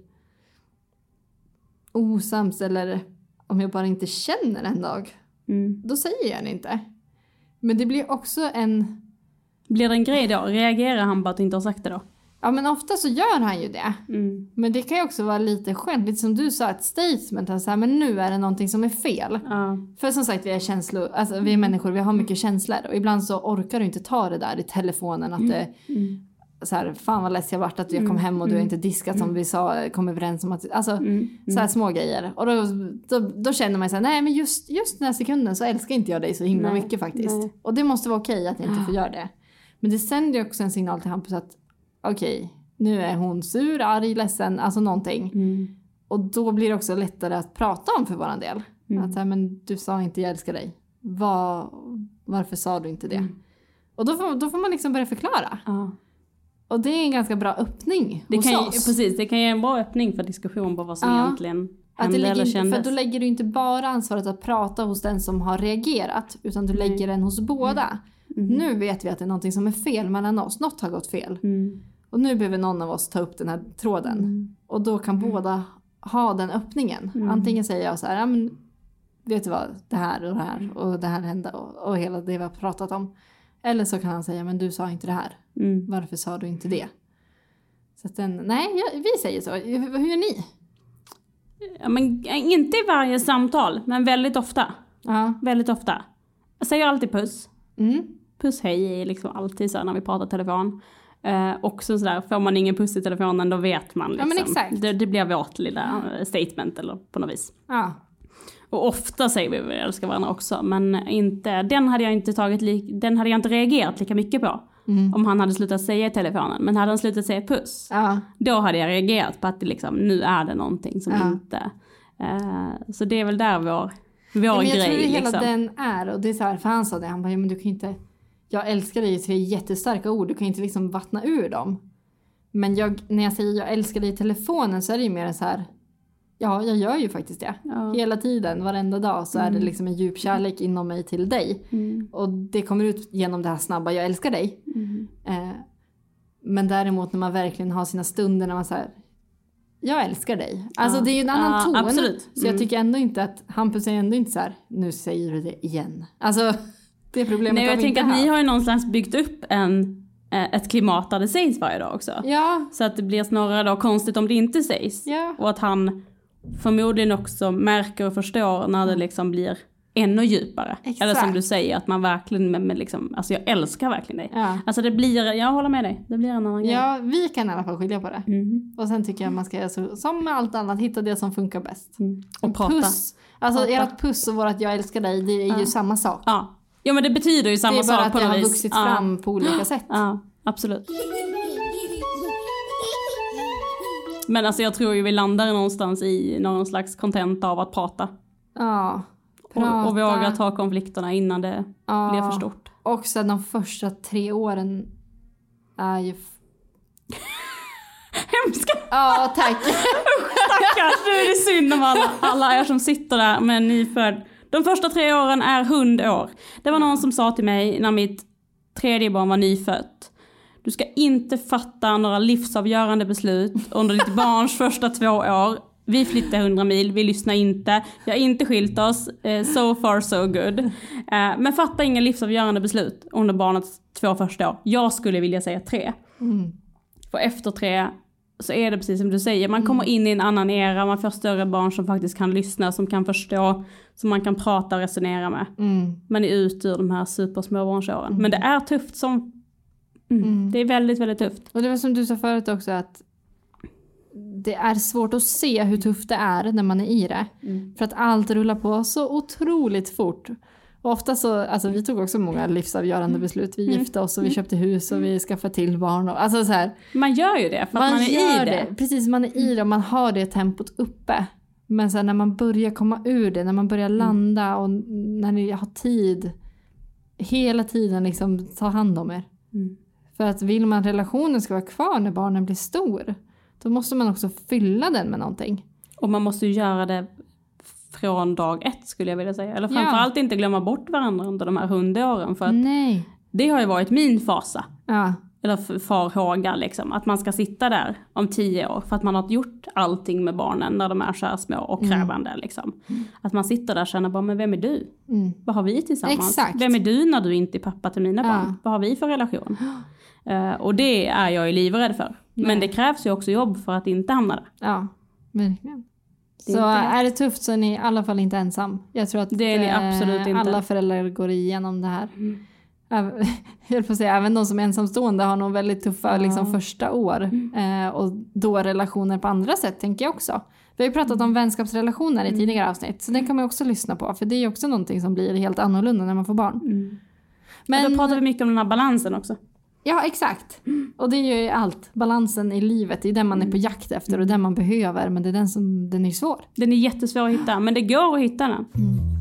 osams, eller om jag bara inte känner en dag, då säger jag det inte. Men det blir också en... Blir det en grej då? Reagerar han på att du inte har sagt det då? Ja, men ofta så gör han ju det. Men det kan ju också vara lite skönt. Lite som du sa, ett statement. Alltså, men nu är det någonting som är fel. För som sagt, vi är känslor. Alltså, vi är människor, vi har mycket känslor. Och ibland så orkar du inte ta det där i telefonen. Att det, så här, fan vad less jag varit att jag kom hem och du har inte diskat som vi sa, kom överens om att, alltså så här små grejer. Och då känner man så här, nej men just den här sekunden så älskar inte jag dig så himla mycket faktiskt. Nej. Och det måste vara okej att jag inte får göra det. Men det sänder ju också en signal till Hampus att okej, nu är hon sur, arg, ledsen, alltså någonting. Och då blir det också lättare att prata om för våran del. Att så här, men du sa inte jag älskar dig. Varför sa du inte det? Och då får man liksom börja förklara. Och det är en ganska bra öppning hos oss. Precis, det kan ge en bra öppning för diskussion på vad som egentligen hände eller kändes. För då lägger du inte bara ansvaret att prata hos den som har reagerat, utan du lägger den hos båda. Nu vet vi att det är någonting som är fel mellan oss. Något har gått fel. Och nu behöver någon av oss ta upp den här tråden. Och då kan båda ha den öppningen. Antingen säger jag så här, ja, men vet du vad, det här och det här hände och hela det vi har pratat om. Eller så kan han säga, men du sa inte det här. Varför sa du inte det? Så att vi säger så. Hur gör ni? Ja, men inte i varje samtal, men väldigt ofta. Väldigt ofta. Jag säger alltid puss. puss hej är liksom alltid så när vi pratar telefon. Också sådär, får man ingen puss i telefonen då vet man liksom. Ja, men exakt. Det blir vårt lilla statement eller på något vis. Ja. Och ofta säger vi att vi älskar varandra också, men inte, den hade jag inte reagerat lika mycket på. Om han hade slutat säga i telefonen. Men hade han slutat säga puss, då hade jag reagerat på att det liksom, nu är det någonting som inte... så det är väl där vår grej. Jag tror det liksom. hela den är. Och det är så här, för han sa det, han bara, men du kan inte... Jag älskar dig, det är jättestarka ord. Du kan inte liksom vattna ur dem. Men när jag säger jag älskar dig i telefonen så är det ju mer så här... Ja, jag gör ju faktiskt det. Ja. Hela tiden, varenda dag så är det liksom en djup kärlek inom mig till dig. Och det kommer ut genom det här snabba, jag älskar dig. Men däremot när man verkligen har sina stunder när man säger jag älskar dig. Alltså det är ju en annan ton. Absolut. Så jag tycker ändå inte att Hampus är ändå inte så här, nu säger du det igen. Alltså det är problemet. Nej, jag tänker att ni har ju någonstans byggt upp ett klimat där det sägs varje dag också. Ja. Så att det blir snarare då konstigt om det inte sägs. Ja. Och att han förmodligen också märker och förstår när det liksom blir ännu djupare. Exakt. Eller som du säger, att man verkligen med liksom, alltså jag älskar verkligen dig. Ja. Alltså det blir, jag håller med dig, det blir en annan grej. Ja, vi kan i alla fall skilja på det. Och sen tycker jag man ska göra som med allt annat, hitta det som funkar bäst. Och prata. Puss. Alltså ert puss och vårt jag älskar dig, det är ju samma sak. Ja. Ja, men det betyder ju samma sak på något vis. Det är bara att det har vuxit fram på olika sätt. Ja, absolut. Men alltså jag tror ju vi landar någonstans i någon slags content av att prata. Ja. Och våga ta konflikterna innan det blir för stort. Och sen de första 3 åren är ju... Hemska! Ja, tack. Stackars, nu är det synd om alla er som sitter där med en nyfödd. De första 3 åren är hundår. Det var någon som sa till mig när mitt 3:e barn var nyfött. Du ska inte fatta några livsavgörande beslut under ditt barns första 2 år. Vi flyttar 100 mil, vi lyssnar inte. Vi har inte skilt oss, so far so good. Men fatta inga livsavgörande beslut under barnets 2 första år. Jag skulle vilja säga 3. För efter 3 så är det precis som du säger. Man kommer in i en annan era, man får större barn som faktiskt kan lyssna, som kan förstå, som man kan prata och resonera med. Man är ut ur de här supersmåbarnsåren. Men det är tufft som... Det är väldigt, väldigt tufft. Och det var som du sa förut också att det är svårt att se hur tufft det är när man är i det. För att allt rullar på så otroligt fort. Och ofta så, alltså vi tog också många livsavgörande beslut. Vi gifte oss och vi köpte hus och vi skaffade till barn. Och, alltså så här, man gör ju det för att man är i det. Precis, man är i det och man har det tempot uppe. Men sen när man börjar komma ur det, när man börjar landa och när ni har tid, hela tiden liksom ta hand om er. För att vill man relationen ska vara kvar när barnen blir stor, då måste man också fylla den med någonting. Och man måste ju göra det från dag 1 skulle jag vilja säga. Eller framförallt inte glömma bort varandra under de här 100 åren. För att det har ju varit min fasa. Ja. Eller farhåga liksom. Att man ska sitta där om 10 år. För att man har gjort allting med barnen när de är så här små och krävande. Liksom. Att man sitter där och känner bara, men vem är du? Vad har vi tillsammans? Exakt. Vem är du när du inte är pappa till mina barn? Vad har vi för relation? Och det är jag ju livrädd för. Men det krävs ju också jobb för att inte hamna där. Ja, verkligen. Så är det tufft så är ni i alla fall inte ensam. Jag tror att det är ni absolut inte. Alla föräldrar går igenom det här. Jag får säga, även de som är ensamstående har nog väldigt tuffa liksom, första år. Och då relationer på andra sätt tänker jag också. Vi har ju pratat om vänskapsrelationer i tidigare avsnitt. Så den kan man också lyssna på. För det är ju också någonting som blir helt annorlunda när man får barn. Men då pratar vi mycket om den här balansen också. Ja, exakt. Och det är ju allt. Balansen i livet. Det är den man är på jakt efter och den man behöver. Men det är den är svår. Den är jättesvår att hitta. Men det går att hitta den.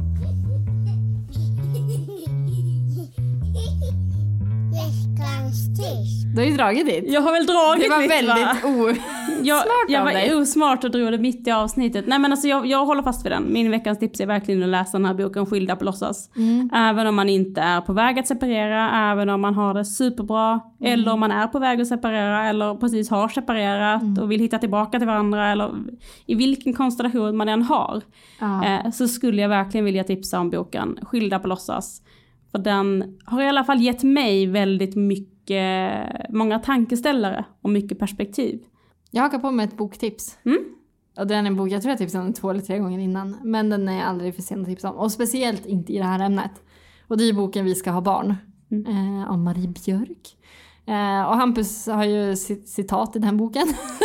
Du har ju dragit dit. Jag har väl dragit det var lite, väldigt jag var osmart och drog det mitt i avsnittet. Nej, men alltså jag håller fast vid den. Min veckans tips är verkligen att läsa den här boken Skilda på låtsas. Även om man inte är på väg att separera, även om man har det superbra, eller om man är på väg att separera, eller precis har separerat och vill hitta tillbaka till varandra, eller i vilken konstellation man än har. Så skulle jag verkligen vilja tipsa om boken Skilda på låtsas. För den har i alla fall gett mig väldigt många tankeställare och mycket perspektiv. Jag hakar på med ett boktips. Och den är en bok, jag tror jag tipsade om den 2 eller 3 gånger innan. Men den är aldrig för sen att tipsa om. Och speciellt inte i det här ämnet. Och det är boken Vi ska ha barn. av Marie Björk. Och Hampus har ju citat i den boken.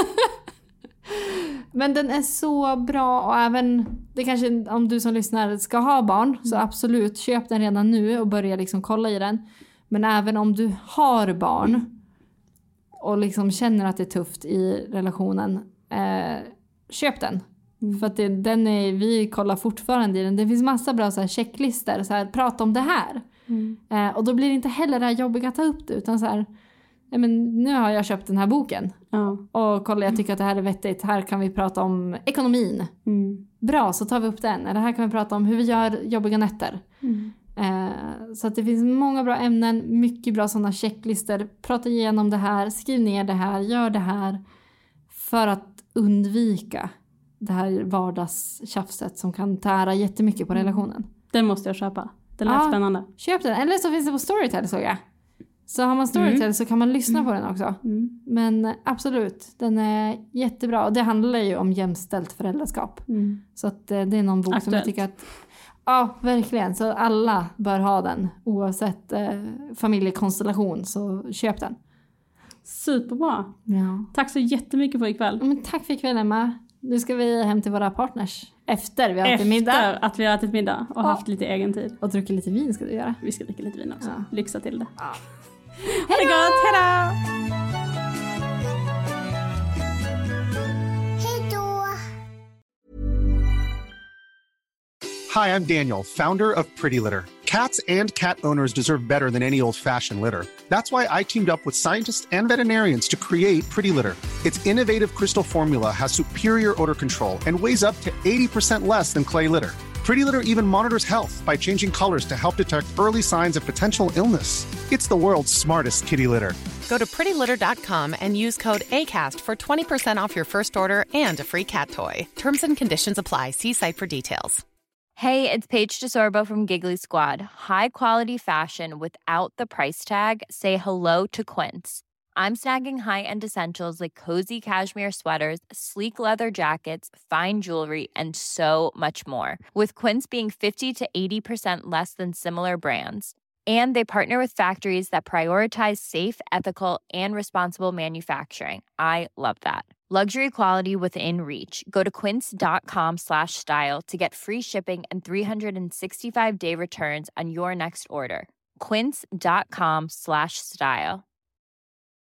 Men den är så bra, och även, det kanske om du som lyssnar ska ha barn, så absolut, köp den redan nu och börja liksom kolla i den. Men även om du har barn och liksom känner att det är tufft i relationen, köp den. För att vi kollar fortfarande i den. Det finns massa bra så här checklister, så här, prata om det här. Och då blir det inte heller det här jobbiga att ta upp det, utan så här, men nu har jag köpt den här boken. Och kolla, jag tycker att det här är vettigt. Här kan vi prata om ekonomin. Bra, så tar vi upp den. Eller här kan vi prata om hur vi gör jobbiga nätter. Så att det finns många bra ämnen. Mycket bra sådana checklister. Prata igenom det här. Skriv ner det här. Gör det här. För att undvika det här vardagstjafset som kan tära jättemycket på relationen. Den måste jag köpa. Det lät spännande. Köp den. Eller så finns det på Storytel, såg jag. Så har man Storytel så kan man lyssna på den också. Men absolut, den är jättebra. Och det handlar ju om jämställt föräldraskap. Så att det är någon bok aktuellt som jag tycker att... Ja, verkligen. Så alla bör ha den. Oavsett familjekonstellation, så köp den. Superbra. Ja. Tack så jättemycket för ikväll. Men tack för ikväll, Emma. Nu ska vi hem till våra partners. Efter vi har ätit middag. Efter att vi har ätit middag och haft lite egen tid. Och druckit lite vin ska du göra. Vi ska dricka lite vin också. Lyxa till det. Hej då! Hi, I'm Daniel, founder of Pretty Litter. Cats and cat owners deserve better than any old-fashioned litter. That's why I teamed up with scientists and veterinarians to create Pretty Litter. Its innovative crystal formula has superior odor control and weighs up to 80% less than clay litter. Pretty Litter even monitors health by changing colors to help detect early signs of potential illness. It's the world's smartest kitty litter. Go to prettylitter.com and use code ACAST for 20% off your first order and a free cat toy. Terms and conditions apply. See site for details. Hey, it's Paige DeSorbo from Giggly Squad. High quality fashion without the price tag. Say hello to Quince. I'm snagging high-end essentials like cozy cashmere sweaters, sleek leather jackets, fine jewelry, and so much more. With Quince being 50 to 80% less than similar brands. And they partner with factories that prioritize safe, ethical, and responsible manufacturing. I love that. Luxury quality within reach. Go to quince.com/style to get free shipping and 365-day returns on your next order. Quince.com/style.